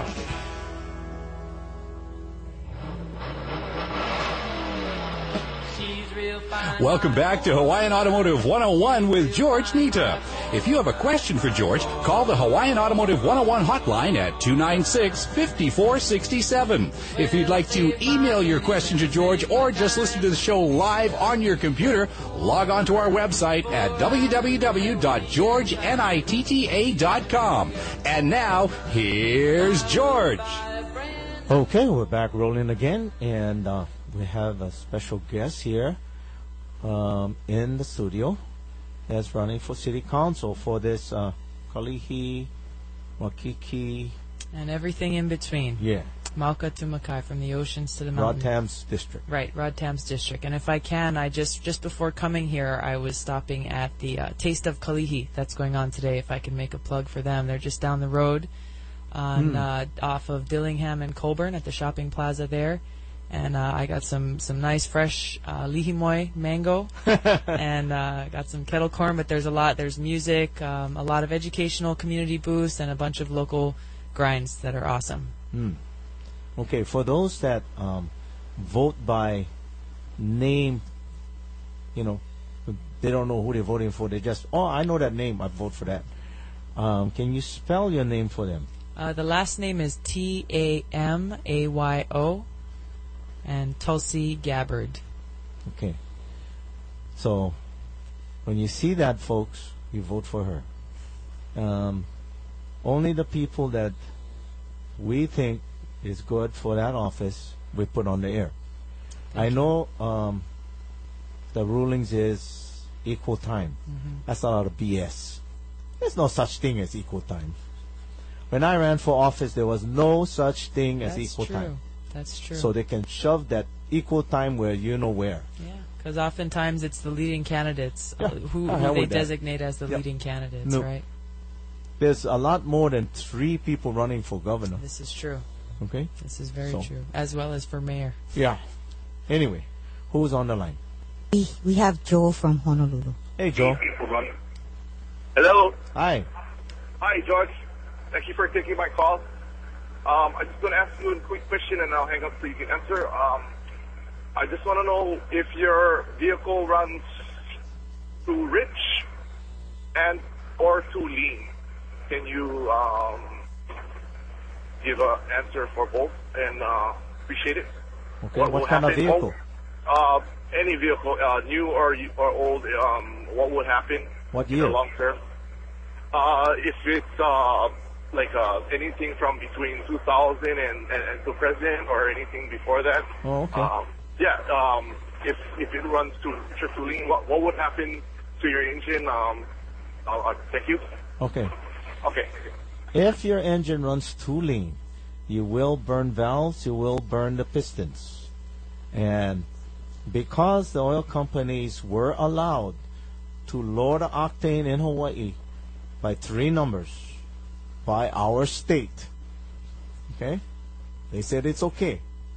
Speaker 1: Welcome back to Hawaiian Automotive one oh one with George Nita. If you have a question for George, call the Hawaiian Automotive one oh one hotline at two nine six, five four six seven. If you'd like to email your question to George or just listen to the show live on your computer, log on to our website at w w w dot george nitta dot com. And now, here's George.
Speaker 2: Okay, we're back rolling again, and uh, we have a special guest here. Um, in the studio that's running for city council for this uh, Kalihi, Makiki,
Speaker 3: and everything in between.
Speaker 2: Yeah.
Speaker 3: Mauka to Makai, from the oceans to the mountains.
Speaker 2: Rodtam's district.
Speaker 3: Right, Rodtam's district. And if I can, I just just before coming here, I was stopping at the uh, Taste of Kalihi that's going on today. If I can make a plug for them, they're just down the road on
Speaker 2: Hmm.
Speaker 3: uh, off of Dillingham and Colburn at the shopping plaza there. And uh, I got some, some nice fresh uh, lihimoy mango, and uh, got some kettle corn. But there's a lot. There's music, um, a lot of educational community booths, and a bunch of local grinds that are awesome.
Speaker 2: Hmm. Okay, for those that um, vote by name, you know, they don't know who they're voting for. They just, oh, I know that name. I vote for that. Um, can you spell your name for them?
Speaker 3: Uh, the last name is T A M A Y O. And Tulsi Gabbard.
Speaker 2: Okay. So, when you see that, folks, you vote for her. Um, only the people that we think is good for that office, we put on the air. I know um, the rulings is equal time.
Speaker 3: Mm-hmm.
Speaker 2: That's a lot of B S. There's no such thing as equal time. When I ran for office, there was no such thing as
Speaker 3: That's
Speaker 2: equal
Speaker 3: true.
Speaker 2: time.
Speaker 3: That's true.
Speaker 2: So they can shove that equal time where you know where.
Speaker 3: Yeah, because oftentimes it's the leading candidates
Speaker 2: Yeah.
Speaker 3: uh, who,
Speaker 2: Ah,
Speaker 3: who
Speaker 2: hell
Speaker 3: they
Speaker 2: with that.
Speaker 3: designate as the
Speaker 2: Yep.
Speaker 3: leading candidates,
Speaker 2: No.
Speaker 3: right?
Speaker 2: There's a lot more than three people running for governor.
Speaker 3: This is true.
Speaker 2: Okay?
Speaker 3: This is very
Speaker 2: So-
Speaker 3: true. As well as for mayor.
Speaker 2: Yeah. Anyway, who's on the line?
Speaker 4: We, we have Joe from Honolulu.
Speaker 2: Hey, Joe.
Speaker 13: Hello.
Speaker 2: Hi.
Speaker 13: Hi, George. Thank you for taking my call. Um, I'm just going to ask you a quick question, and I'll hang up so you can answer. Um, I just want to know if your vehicle runs too rich and or too lean. Can you um, give an answer for both? And uh, appreciate it.
Speaker 2: Okay, what,
Speaker 13: will
Speaker 2: kind of
Speaker 13: happen-
Speaker 2: vehicle?
Speaker 13: Uh, any vehicle, uh, new or or old. Um, what would happen?
Speaker 2: What
Speaker 13: in
Speaker 2: year?
Speaker 13: the long term? Uh, if it's uh, like uh, anything from between two thousand and, and, and to present, or anything before that.
Speaker 2: Oh, okay.
Speaker 13: Um, yeah. Um, if if it runs too rich or too lean, what what would happen to your engine? Um, I'll, I'll, thank you.
Speaker 2: Okay.
Speaker 13: Okay.
Speaker 2: If your engine runs too lean, you will burn valves, you will burn the pistons. And because the oil companies were allowed to lower the octane in Hawaii by three numbers by our state, okay, they said it's okay.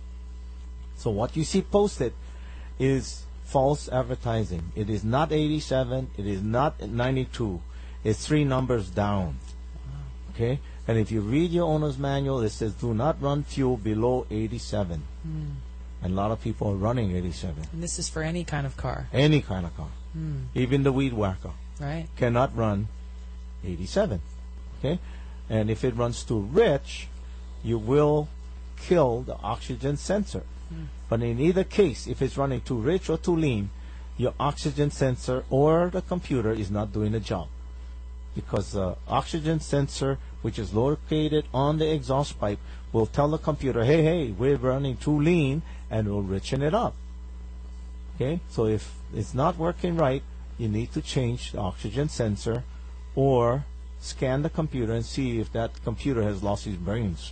Speaker 2: So what you see posted is false advertising. It is not eighty-seven, it is not ninety-two, it's three numbers down. Okay, and if you read your owner's manual, it says do not run fuel below eighty-seven.
Speaker 3: Hmm.
Speaker 2: And a lot of people are running eighty-seven.
Speaker 3: And this is for any kind of car.
Speaker 2: Any kind of car.
Speaker 3: Hmm.
Speaker 2: Even the weed whacker
Speaker 3: Right.
Speaker 2: cannot run eighty-seven. Okay, and if it runs too rich, you will kill the oxygen sensor.
Speaker 3: Hmm.
Speaker 2: But in either case, if it's running too rich or too lean, your oxygen sensor or the computer is not doing the job. Because the oxygen sensor, which is located on the exhaust pipe, will tell the computer, hey, hey, we're running too lean, and will richen it up. Okay, so if it's not working right, you need to change the oxygen sensor or scan the computer and see if that computer has lost its brains.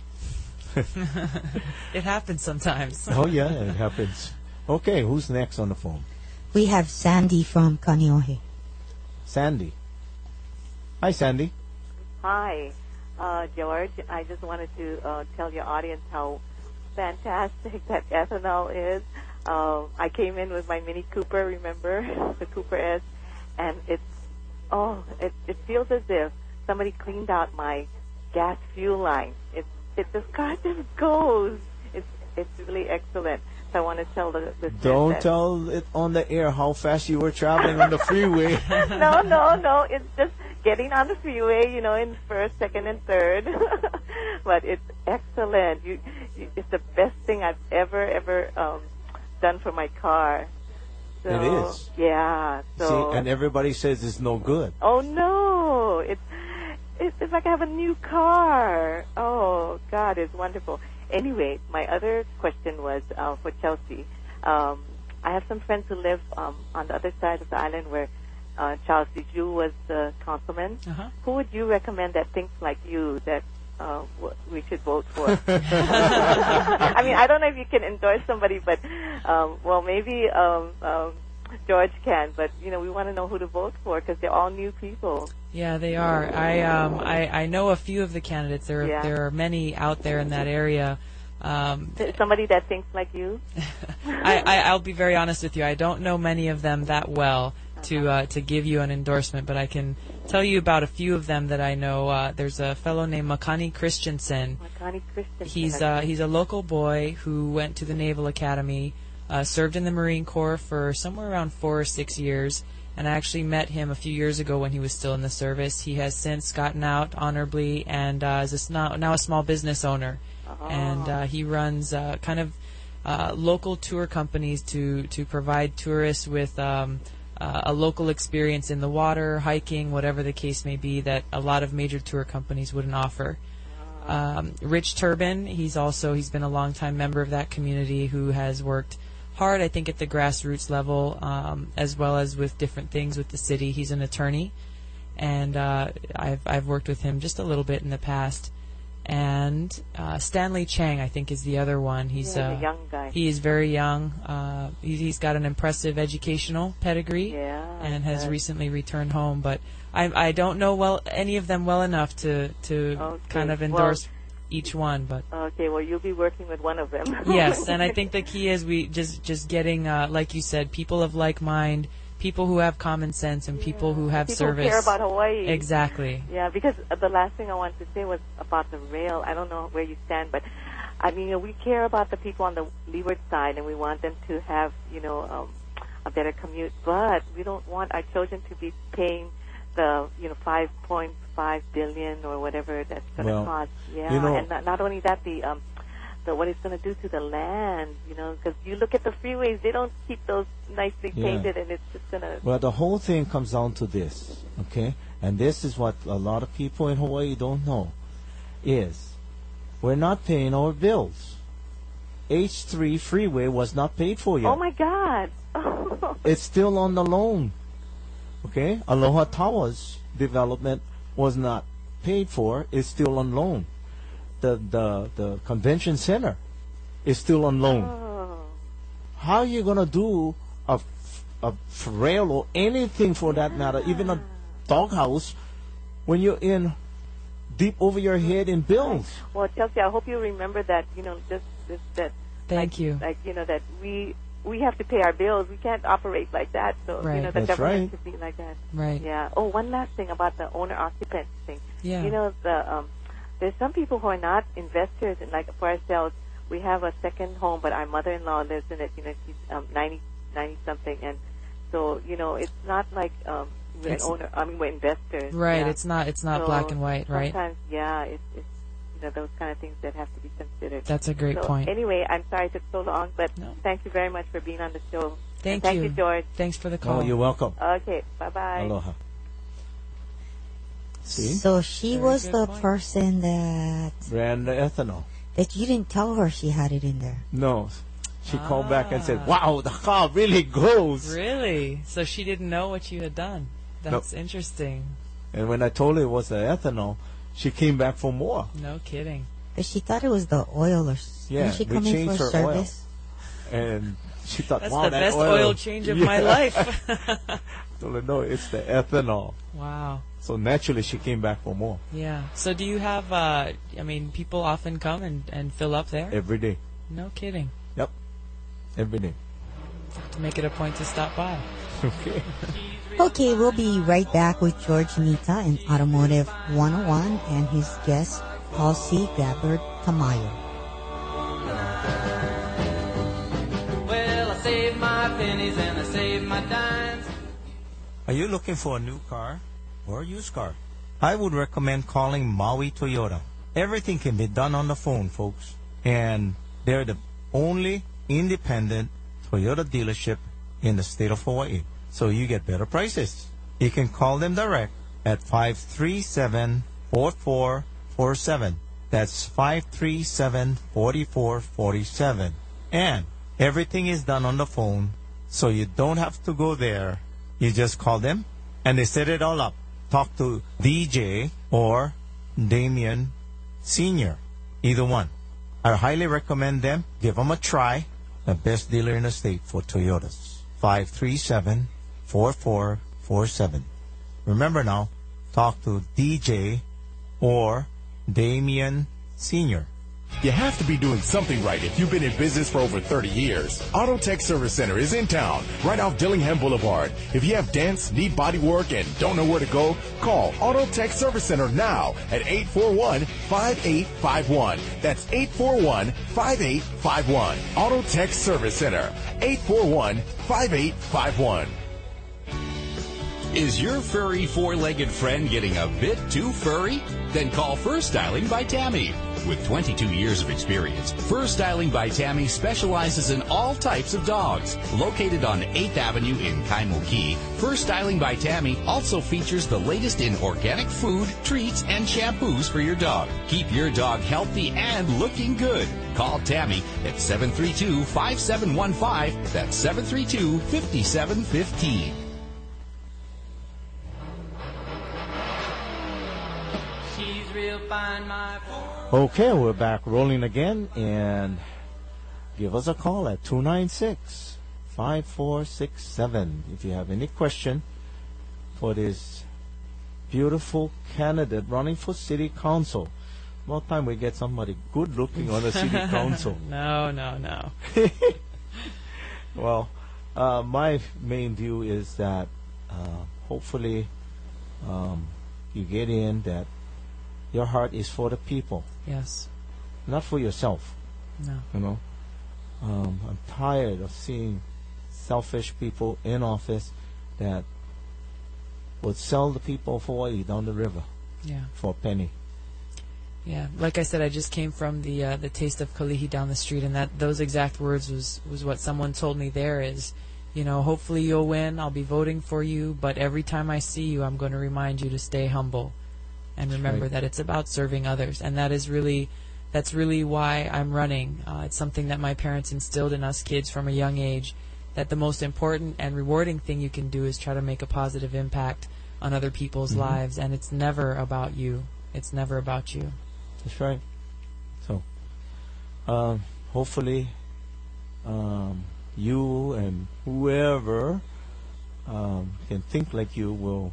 Speaker 3: It happens sometimes.
Speaker 2: Oh, yeah, it happens. Okay, who's next on the phone?
Speaker 4: We have Sandy from Kaneohe.
Speaker 2: Sandy. Hi, Sandy.
Speaker 14: Hi, uh, George. I just wanted to uh, tell your audience how fantastic that ethanol is. Uh, I came in with my Mini Cooper, remember, the Cooper S, and it's, oh, it, it feels as if somebody cleaned out my gas fuel line. It, it this car just goes. It's, it's really excellent. So I want to tell the listeners
Speaker 2: Don't
Speaker 14: that.
Speaker 2: tell it on the air how fast you were traveling on the freeway.
Speaker 14: no, no, no. It's just getting on the freeway, you know, in first, second, and third. But it's excellent. You, you, it's the best thing I've ever, ever um, done for my car. So,
Speaker 2: It is.
Speaker 14: Yeah. So.
Speaker 2: See, and everybody says it's no good.
Speaker 14: Oh no! It's, it's it's like I have a new car. Oh God, it's wonderful. Anyway, my other question was uh, for Chelsea. Um, I have some friends who live um, on the other side of the island where uh, Charles Dijou was the councilman.
Speaker 3: Uh-huh.
Speaker 14: Who would you recommend that thinks like you that uh, w- we should vote for? I mean, I don't know if you can endorse somebody, but um, well, maybe um, um, George can. But you know, we want to know who to vote for because they're all new people.
Speaker 3: Yeah, they are. I um I, I know a few of the candidates. There are,
Speaker 14: Yeah.
Speaker 3: there are many out there in that area. Um,
Speaker 14: Somebody that thinks like you.
Speaker 3: I, I I'll be very honest with you. I don't know many of them that well to uh, to give you an endorsement, but I can tell you about a few of them that I know. Uh, there's a fellow named Makani Christensen.
Speaker 14: Makani Christensen.
Speaker 3: He's uh, he's a local boy who went to the Naval Academy, uh, served in the Marine Corps for somewhere around four or six years. And I actually met him a few years ago when he was still in the service. He has since gotten out honorably and uh, is a s- now, now a small business owner.
Speaker 14: Oh.
Speaker 3: And uh, he runs uh, kind of uh, local tour companies to, to provide tourists with um, uh, a local experience in the water, hiking, whatever the case may be, that a lot of major tour companies wouldn't offer. Um, Rich Turbin, he's also he's been a longtime member of that community who has worked hard, I think, at the grassroots level, um, as well as with different things with the city. He's an attorney, and uh, I've I've worked with him just a little bit in the past. And uh, Stanley Chang, I think, is the other one. He's
Speaker 14: Yeah,
Speaker 3: uh,
Speaker 14: the young guy.
Speaker 3: He is very young. Uh, he, he's got an impressive educational pedigree,
Speaker 14: Yeah,
Speaker 3: and has
Speaker 14: good.
Speaker 3: recently returned home. But I I don't know well any of them well enough to to
Speaker 14: Okay,
Speaker 3: kind of
Speaker 14: well-
Speaker 3: endorse each one, but.
Speaker 14: Okay, well, you'll be working with one of them.
Speaker 3: Yes, and I think the key is we just just getting, uh, like you said, people of like mind, people who have common sense, and people who have
Speaker 14: People
Speaker 3: service.
Speaker 14: who care about Hawaii.
Speaker 3: Exactly.
Speaker 14: Yeah, because uh, the last thing I wanted to say was about the rail. I don't know where you stand, but I mean, you know, we care about the people on the leeward side, and we want them to have, you know, um, a better commute. But we don't want our children to be paying the, you know, five point five billion or whatever that's going to
Speaker 2: Well,
Speaker 14: cost. Yeah,
Speaker 2: you know-
Speaker 14: and not, not only that, the um, the what it's going to do to the land, you know, because you look at the freeways, they don't keep those nicely
Speaker 2: Yeah.
Speaker 14: painted, and it's just going to.
Speaker 2: Well, the whole thing comes down to this, okay? And this is what a lot of people in Hawaii don't know, is we're not paying our bills. H three freeway was not paid for yet.
Speaker 14: Oh my God!
Speaker 2: It's still on the loan. Okay? Aloha Towers development was not paid for. It's still on loan. The the the convention center is still on loan.
Speaker 14: Oh.
Speaker 2: How are you gonna do a, f- a f- rail or anything for that matter, even a doghouse, when you're in deep over your head in bills?
Speaker 14: Well, Chelsea, I hope you remember that. You know, just, just that.
Speaker 3: Thank
Speaker 14: like,
Speaker 3: you.
Speaker 14: Like you know that we we have to pay our bills. We can't operate like that. So
Speaker 3: Right.
Speaker 14: you know the
Speaker 2: That's
Speaker 14: government
Speaker 2: right.
Speaker 14: should be like that.
Speaker 3: Right.
Speaker 14: Yeah. Oh, one last thing about the owner occupant thing.
Speaker 3: Yeah.
Speaker 14: You know the um, there's some people who are not investors, and like for ourselves, we have a second home, but our mother-in-law lives in it. You know, she's um, ninety, ninety something, and so you know it's not like um, we're
Speaker 3: It's-
Speaker 14: an owner. I mean, we're investors.
Speaker 3: Right.
Speaker 14: Yeah.
Speaker 3: It's not it's not
Speaker 14: So
Speaker 3: black and white, right?
Speaker 14: Sometimes, yeah, it's, it's you know those kind of things that have to be considered.
Speaker 3: That's a great
Speaker 14: so,
Speaker 3: point.
Speaker 14: Anyway, I'm sorry it took so long, but thank you very much for being on the show.
Speaker 3: Thank
Speaker 14: And thank
Speaker 3: you.
Speaker 14: you, George.
Speaker 3: Thanks for the call.
Speaker 2: Oh, you're welcome.
Speaker 14: Okay, bye bye.
Speaker 2: Aloha. See?
Speaker 4: So she
Speaker 3: Very
Speaker 4: was
Speaker 3: good
Speaker 4: the
Speaker 3: point.
Speaker 4: person that
Speaker 2: Ran the ethanol.
Speaker 4: that you didn't tell her she had it in there.
Speaker 2: No. She called back and said,
Speaker 3: Ah.
Speaker 2: wow, the car really goes.
Speaker 3: Really? So she didn't know what you had done. That's interesting.
Speaker 2: And when I told her it was the ethanol, she came back for more.
Speaker 3: No kidding.
Speaker 4: But she thought it was the oil or s-
Speaker 2: Yeah,
Speaker 4: didn't she
Speaker 2: we
Speaker 4: come in
Speaker 2: changed
Speaker 4: for
Speaker 2: her
Speaker 4: service?
Speaker 2: And she thought,
Speaker 3: That's
Speaker 2: wow,
Speaker 3: the
Speaker 2: that
Speaker 3: best
Speaker 2: oil,
Speaker 3: oil change of my
Speaker 2: Yeah.
Speaker 3: life.
Speaker 2: Told her, no, it's the ethanol.
Speaker 3: Wow.
Speaker 2: So naturally, she came back for more.
Speaker 3: Yeah. So do you have, uh, I mean, people often come and, and fill up there?
Speaker 2: Every day.
Speaker 3: No kidding.
Speaker 2: Yep. Every day.
Speaker 3: To make it a point to stop by.
Speaker 2: Okay.
Speaker 4: Okay, we'll be right back with George Nita in Automotive one oh one and his guest, Tulsi Gabbard Tamayo.
Speaker 15: Well, I saved my pennies and I saved my dimes.
Speaker 2: Are you looking for a new car or a used car? I would recommend calling Maui Toyota. Everything can be done on the phone, folks. And they're the only independent Toyota dealership in the state of Hawaii. So you get better prices. You can call them direct at five three seven, four four four seven. That's five three seven, four four four seven. And everything is done on the phone, so you don't have to go there. You just call them, and they set it all up. Talk to D J or Damien Senior, either one. I highly recommend them. Give them a try. The best dealer in the state for Toyotas. five three seven, four four four seven. Remember now, talk to D J or Damien Senior.
Speaker 16: You have to be doing something right if you've been in business for over thirty years. Auto Tech Service Center is in town, right off Dillingham Boulevard. If you have dents, need body work, and don't know where to go, call Auto Tech Service Center now at eight four one, five eight five one. That's eight four one, five eight five one. Auto Tech Service Center, eight four one, five eight five one.
Speaker 1: Is your furry four-legged friend getting a bit too furry? Then call Fur Styling by Tammy. With twenty-two years of experience, Fur Styling by Tammy specializes in all types of dogs. Located on eighth Avenue in Kaimuki, Fur Styling by Tammy also features the latest in organic food, treats, and shampoos for your dog. Keep your dog healthy and looking good. Call Tammy at seven three two, five seven one five. That's seven three two, five seven one five.
Speaker 2: Okay, we're back rolling again, and give us a call at two nine six, five four six seven if you have any question for this beautiful candidate running for city council. About time we get somebody good looking on the city council.
Speaker 3: No, no, no.
Speaker 2: Well, uh, my main view is that uh, hopefully um, you get in, that your heart is for the people.
Speaker 3: Yes.
Speaker 2: Not for yourself.
Speaker 3: No.
Speaker 2: You know? Um, I'm tired of seeing selfish people in office that would sell the people of Hawaii down the river
Speaker 3: Yeah.
Speaker 2: for a penny.
Speaker 3: Yeah, like I said, I just came from the uh, the Taste of Kalihi down the street, and that those exact words was, was what someone told me there is, you know, hopefully you'll win, I'll be voting for you, but every time I see you, I'm going to remind you to stay humble and remember
Speaker 2: right.
Speaker 3: that it's about serving others. And that is really, that's really why I'm running. Uh, it's something that my parents instilled in us kids from a young age, that the most important and rewarding thing you can do is try to make a positive impact on other people's
Speaker 2: Mm-hmm.
Speaker 3: lives, and it's never about you. It's never about you.
Speaker 2: That's right. So, um, hopefully, um, you and whoever um, can think like you will,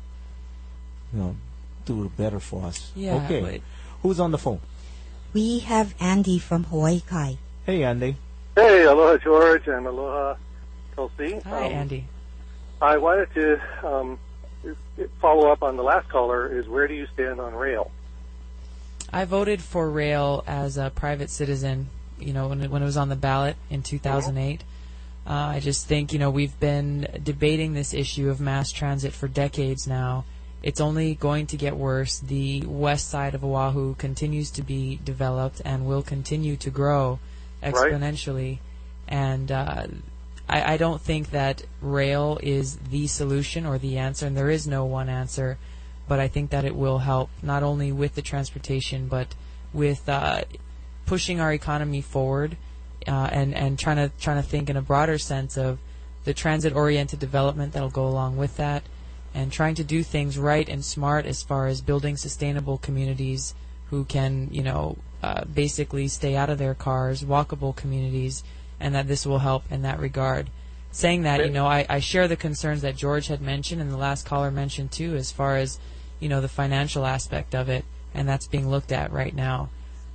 Speaker 2: you know, do better for us.
Speaker 3: Yeah,
Speaker 2: okay.
Speaker 3: but-
Speaker 2: Who's on the phone?
Speaker 4: We have Andy from Hawaii Kai.
Speaker 2: Hey, Andy.
Speaker 17: Hey, aloha, George, and aloha, Tulsi.
Speaker 3: Hi,
Speaker 17: Um,
Speaker 3: Andy.
Speaker 17: I wanted to um, follow up on the last caller. Is where do you stand on rail?
Speaker 3: I voted for rail as a private citizen, you know, when it, when it was on the ballot in two thousand eight. Uh, I just think, you know, we've been debating this issue of mass transit for decades now. It's only going to get worse. The west side of Oahu continues to be developed and will continue to grow exponentially. And uh, I, I don't think that rail is the solution or the answer, and there is no one answer. But I think that it will help not only with the transportation, but with uh, pushing our economy forward uh, and and trying to trying to think in a broader sense of the transit-oriented development that'll go along with that, and trying to do things right and smart as far as building sustainable communities who can, you know, uh, basically stay out of their cars, walkable communities, and that this will help in that regard. Saying that, you know, I, I share the concerns that George had mentioned and the last caller mentioned too, as far as, you know, the financial aspect of it, and that's being looked at right now.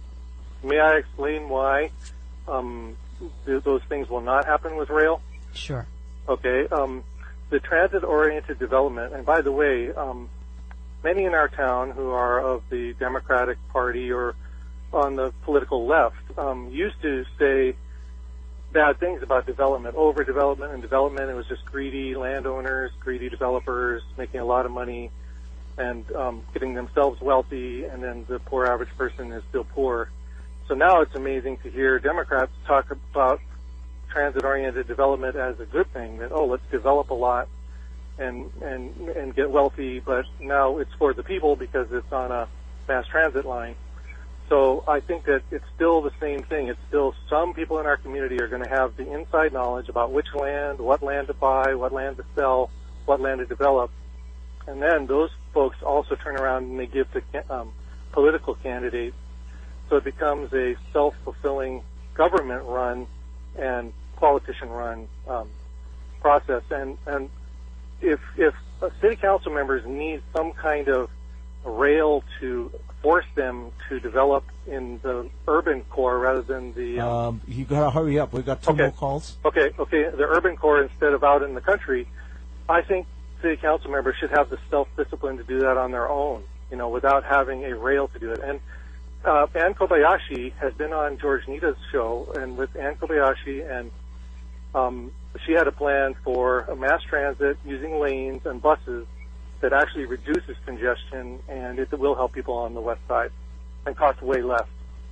Speaker 17: May I explain why um, th- those things will not happen with rail?
Speaker 3: Sure.
Speaker 17: Okay. Um, the transit-oriented development, and by the way, um, many in our town who are of the Democratic Party or on the political left um, used to say bad things about development, overdevelopment and development. It was just greedy landowners, greedy developers making a lot of money and um, getting themselves wealthy, and then the poor average person is still poor. So now it's amazing to hear Democrats talk about transit-oriented development as a good thing, that, oh, let's develop a lot and and and get wealthy, but now it's for the people because it's on a mass transit line. So I think that it's still the same thing. It's still some people in our community are going to have the inside knowledge about which land, what land to buy, what land to sell, what land to develop. And then those folks also turn around and they give to um, political candidates. So it becomes a self-fulfilling government-run and politician-run um, process. And, and if, if uh, city council members need some kind of rail to force them to develop in the urban core rather than the... Um,
Speaker 2: Um, you gotta hurry up. We've got two
Speaker 17: Okay.
Speaker 2: more calls.
Speaker 17: Okay, okay, the urban core instead of out in the country, I think city council members should have the self-discipline to do that on their own, you know, without having a rail to do it. And uh, Ann Kobayashi has been on George Nita's show, and with Ann Kobayashi, and um, she had a plan for a mass transit using lanes and buses that actually reduces congestion, and it will help people on the west side and cost way less.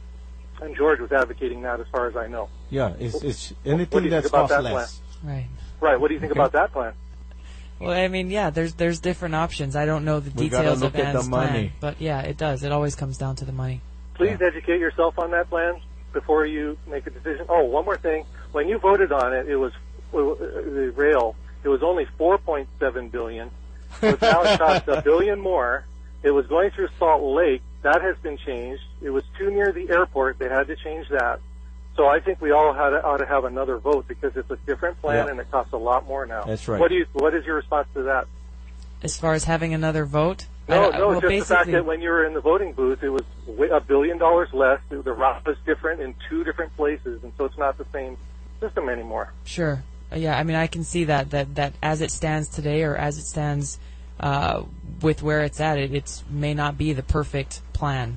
Speaker 17: And George was advocating that as far as I know.
Speaker 2: Yeah, it's, it's
Speaker 17: What do
Speaker 2: anything
Speaker 17: you
Speaker 2: that's
Speaker 17: think about
Speaker 2: cost
Speaker 17: that
Speaker 2: less.
Speaker 3: Right.
Speaker 17: Right, what do you think
Speaker 2: Okay.
Speaker 17: about that plan?
Speaker 3: Well, I mean, yeah, there's there's different options. I don't know the
Speaker 2: We gotta
Speaker 3: details
Speaker 2: look
Speaker 3: of
Speaker 2: at the
Speaker 3: Ann's plan,
Speaker 2: money.
Speaker 3: but yeah, it does. It always comes down to the money.
Speaker 17: Please educate yourself on that plan before you make a decision. Oh, one more thing. When you voted on it, it was uh, the rail. It was only four point seven billion dollars. But now it costs a billion more. It was going through Salt Lake. That has been changed. It was too near the airport. They had to change that. So I think we all had to, ought to have another vote because it's a different plan
Speaker 2: Yeah.
Speaker 17: and it costs a lot more now.
Speaker 2: That's right.
Speaker 17: What do you? What is your response to that?
Speaker 3: As far as having another vote,
Speaker 17: No,
Speaker 3: I,
Speaker 17: no,
Speaker 3: well,
Speaker 17: just the fact
Speaker 3: basically,
Speaker 17: that when you were in the voting booth, it was wa- a billion dollars less. The the route was different in two different places, and so it's not the same system anymore.
Speaker 3: sure, Uh, yeah. I mean, I can see that that that as it stands today, or as it stands uh, with where it's at, it it's may not be the perfect plan.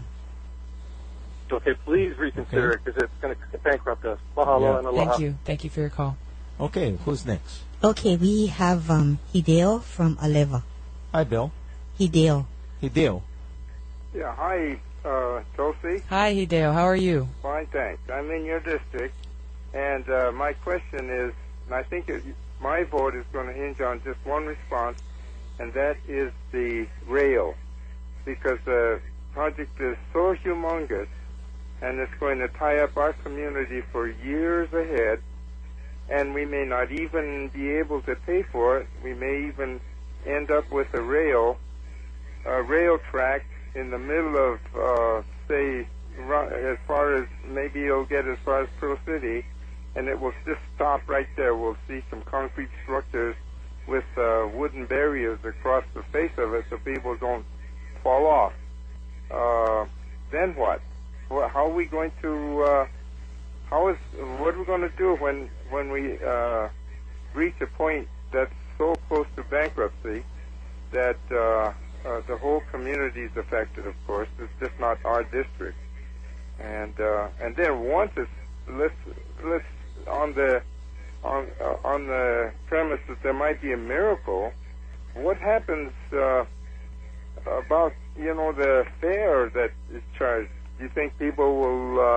Speaker 17: Okay, please reconsider
Speaker 2: Okay.
Speaker 17: it because it's going to bankrupt us. Mahalo
Speaker 2: Yeah.
Speaker 17: and aloha.
Speaker 3: Thank you, thank you for your call.
Speaker 2: Okay, who's next?
Speaker 4: Okay, we have um, Hideo from Aleva.
Speaker 2: Hi, Bill.
Speaker 4: Hideo.
Speaker 2: Hideo.
Speaker 18: Yeah, hi, uh, Tulsi.
Speaker 3: Hi, Hideo. How are you?
Speaker 18: Fine, thanks. I'm in your district, and uh, my question is, and I think it, my vote is going to hinge on just one response, and that is the rail, because the project is so humongous, and it's going to tie up our community for years ahead, and we may not even be able to pay for it. We may even end up with a rail, a rail track in the middle of, uh, say, ru- as far as, maybe it'll get as far as Pearl City, and it will just stop right there. We'll see some concrete structures with uh, wooden barriers across the face of it so people don't fall off. Uh, then what? Well, how are we going to, uh, how is, what are we going to do when, when we uh, reach a point that's so close to bankruptcy that uh, uh, the whole community is affected, of course. It's just not our district. And uh, and then once it's, let's, let's, on the, on, uh, on the premise that there might be a miracle, what happens uh, about, you know, the fare that is charged? Do you think people will uh,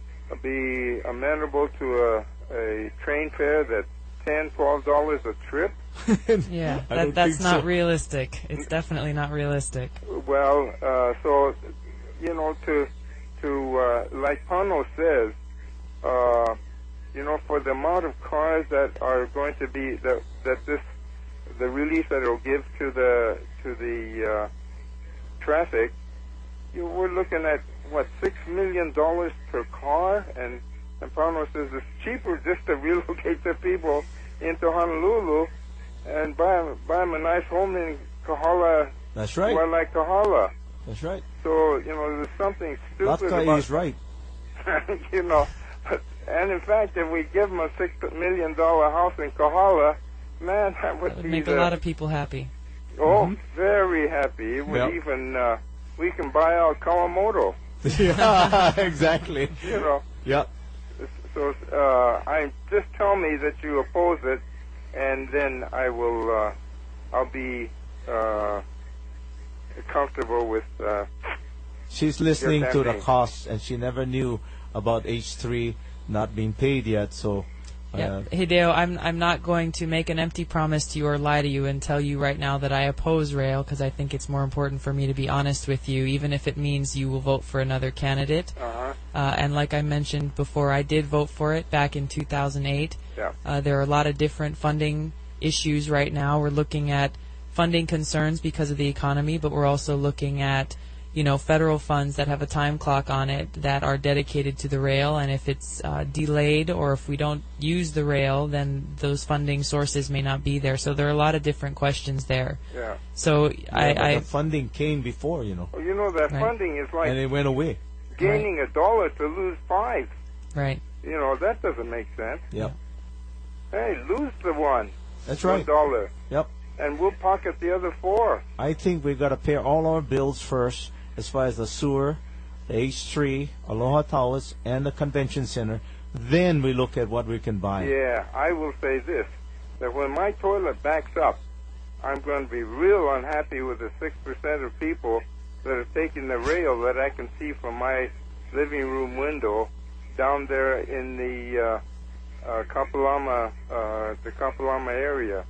Speaker 18: be amenable to a, a train fare that's ten, twelve dollars a trip?
Speaker 3: Yeah,
Speaker 2: I
Speaker 3: that,
Speaker 2: don't
Speaker 3: that's
Speaker 2: think
Speaker 3: not
Speaker 2: so.
Speaker 3: realistic. It's definitely not realistic.
Speaker 18: Well, uh, so, you know, to, to uh, like Pano says, uh, you know, for the amount of cars that are going to be, that, that this, the relief that it'll give to the, to the uh, traffic, you know, we're looking at, what, six million dollars per car? And, and Pano says it's cheaper just to relocate the people into Honolulu and buy, buy them a nice home in Kahala,
Speaker 2: That's right.
Speaker 18: who I like to holler.
Speaker 2: That's right.
Speaker 18: So, you know, there's something stupid
Speaker 2: Latka
Speaker 18: about...
Speaker 2: is right.
Speaker 18: you know, and in fact, if we give them a six million dollar house in Kahala, man, that would
Speaker 3: That would
Speaker 18: be
Speaker 3: make
Speaker 18: the,
Speaker 3: a lot of people happy.
Speaker 18: Oh,
Speaker 2: Mm-hmm.
Speaker 18: very happy. It would
Speaker 2: Yep.
Speaker 18: even, uh, we can buy out Kawamoto.
Speaker 2: Yeah, exactly.
Speaker 18: You know.
Speaker 2: Yep.
Speaker 18: So, uh, I just tell me that you oppose it, and then I will, uh, I'll be, uh, comfortable with, uh,
Speaker 2: She's listening
Speaker 18: your
Speaker 2: to the
Speaker 18: campaign.
Speaker 2: costs, and she never knew about H three not being paid yet. So,
Speaker 3: Yeah,
Speaker 2: uh,
Speaker 3: Hideo, I'm I'm not going to make an empty promise to you or lie to you and tell you right now that I oppose rail, because I think it's more important for me to be honest with you, even if it means you will vote for another candidate.
Speaker 18: Uh-huh.
Speaker 3: Uh, and like I mentioned before, I did vote for it back in two thousand eight.
Speaker 18: Yeah.
Speaker 3: Uh, there are a lot of different funding issues right now. We're looking at funding concerns because of the economy, but we're also looking at, you know, federal funds that have a time clock on it that are dedicated to the rail, and if it's uh, delayed or if we don't use the rail, then those funding sources may not be there. So there are a lot of different questions there.
Speaker 18: Yeah.
Speaker 3: So
Speaker 2: yeah,
Speaker 3: I,
Speaker 2: but
Speaker 3: I
Speaker 2: the funding came before, you know,
Speaker 18: Well, you know, that
Speaker 3: Right.
Speaker 18: funding is like
Speaker 2: and it went away.
Speaker 18: gaining a dollar to lose five.
Speaker 3: right.
Speaker 18: You know, that doesn't make sense.
Speaker 2: Yep.
Speaker 18: Hey, lose the one.
Speaker 2: That's
Speaker 18: One
Speaker 2: right.
Speaker 18: dollar.
Speaker 2: Yep.
Speaker 18: And we'll pocket the other four.
Speaker 2: I think we got to pay all our bills first, as far as the sewer, the H three, Aloha Towers, and the convention center. Then we look at what we can buy.
Speaker 18: Yeah, I will say this, that when my toilet backs up, I'm going to be real unhappy with the six percent of people that are taking the rail that I can see from my living room window down there in the uh, uh, Kapalama, uh, the Kapalama area.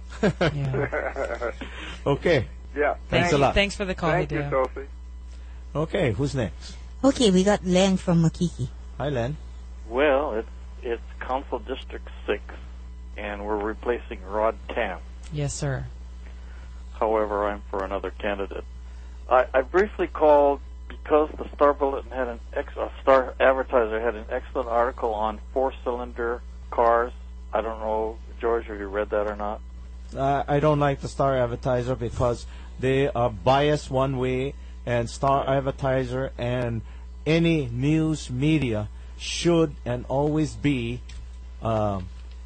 Speaker 2: Okay.
Speaker 18: Yeah.
Speaker 2: Thanks a lot.
Speaker 3: Thanks for the call,
Speaker 18: Thank you,
Speaker 3: Hideo.
Speaker 18: Sophie.
Speaker 2: Okay, who's next?
Speaker 4: Okay, we got Len from Makiki.
Speaker 2: Hi, Len.
Speaker 19: Well, it's it's Council District Six, and we're replacing Rod Tam.
Speaker 3: Yes, sir.
Speaker 19: However, I'm for another candidate. I, I briefly called because the Star Bulletin had an ex, uh, Star Advertiser had an excellent article on four-cylinder cars. I don't know, George, have you read that or not?
Speaker 2: Uh, I don't like the Star Advertiser because they are biased one way, and Star Advertiser and any news media should and always be, um,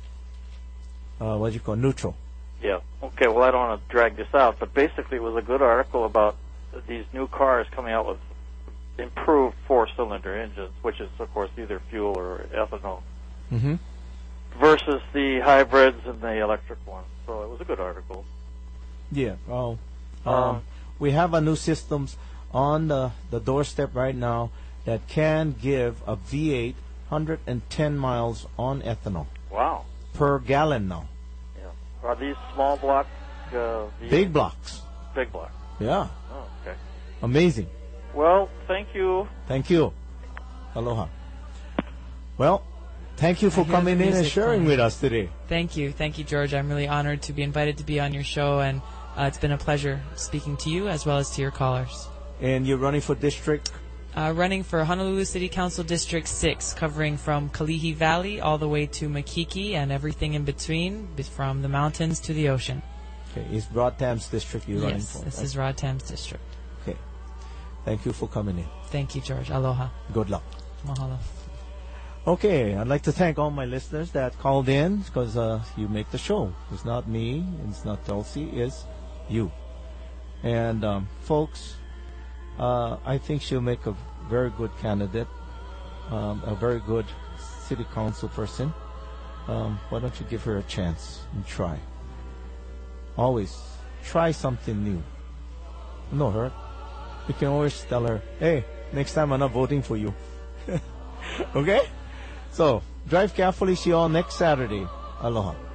Speaker 2: uh, what do you call, neutral.
Speaker 19: Yeah. Okay, well, I don't want to drag this out, but basically it was a good article about these new cars coming out with improved four-cylinder engines, which is, of course, either fuel or ethanol,
Speaker 2: Mm-hmm.
Speaker 19: versus the hybrids and the electric ones. So it was a good article.
Speaker 2: Yeah. Well, um,
Speaker 19: Um,
Speaker 2: we have a new systems on the, the doorstep right now that can give a V eight one hundred ten miles on ethanol
Speaker 19: Wow.
Speaker 2: per gallon now.
Speaker 19: Yeah. Are these small block? Uh, V eight?
Speaker 2: Big blocks.
Speaker 19: Big block.
Speaker 2: Yeah.
Speaker 19: Oh, okay.
Speaker 2: Amazing.
Speaker 19: Well, thank you.
Speaker 2: Thank you. Aloha. Well, thank you for
Speaker 3: I hear
Speaker 2: coming
Speaker 3: the
Speaker 2: in and
Speaker 3: music
Speaker 2: sharing
Speaker 3: playing.
Speaker 2: with us today.
Speaker 3: Thank you. Thank you, George. I'm really honored to be invited to be on your show, and uh, it's been a pleasure speaking to you as well as to your callers.
Speaker 2: And you're running for district?
Speaker 3: Uh, running for Honolulu City Council District six, covering from Kalihi Valley all the way to Makiki and everything in between, be- from the mountains to the ocean.
Speaker 2: Okay, it's Rod Tam's district you're running
Speaker 3: Yes,
Speaker 2: for.
Speaker 3: this
Speaker 2: right?
Speaker 3: is Rod Tam's district.
Speaker 2: Okay. Thank you for coming in.
Speaker 3: Thank you, George. Aloha.
Speaker 2: Good luck.
Speaker 3: Mahalo.
Speaker 2: Okay, I'd like to thank all my listeners that called in because uh, you make the show. It's not me, it's not Tulsi, it's you. And um, folks, uh, I think she'll make a very good candidate, um, a very good city council person. Um, why don't you give her a chance and try? Always try something new. No hurt. You can always tell her, hey, next time I'm not voting for you. Okay? So, drive carefully. See you all next Saturday. Aloha.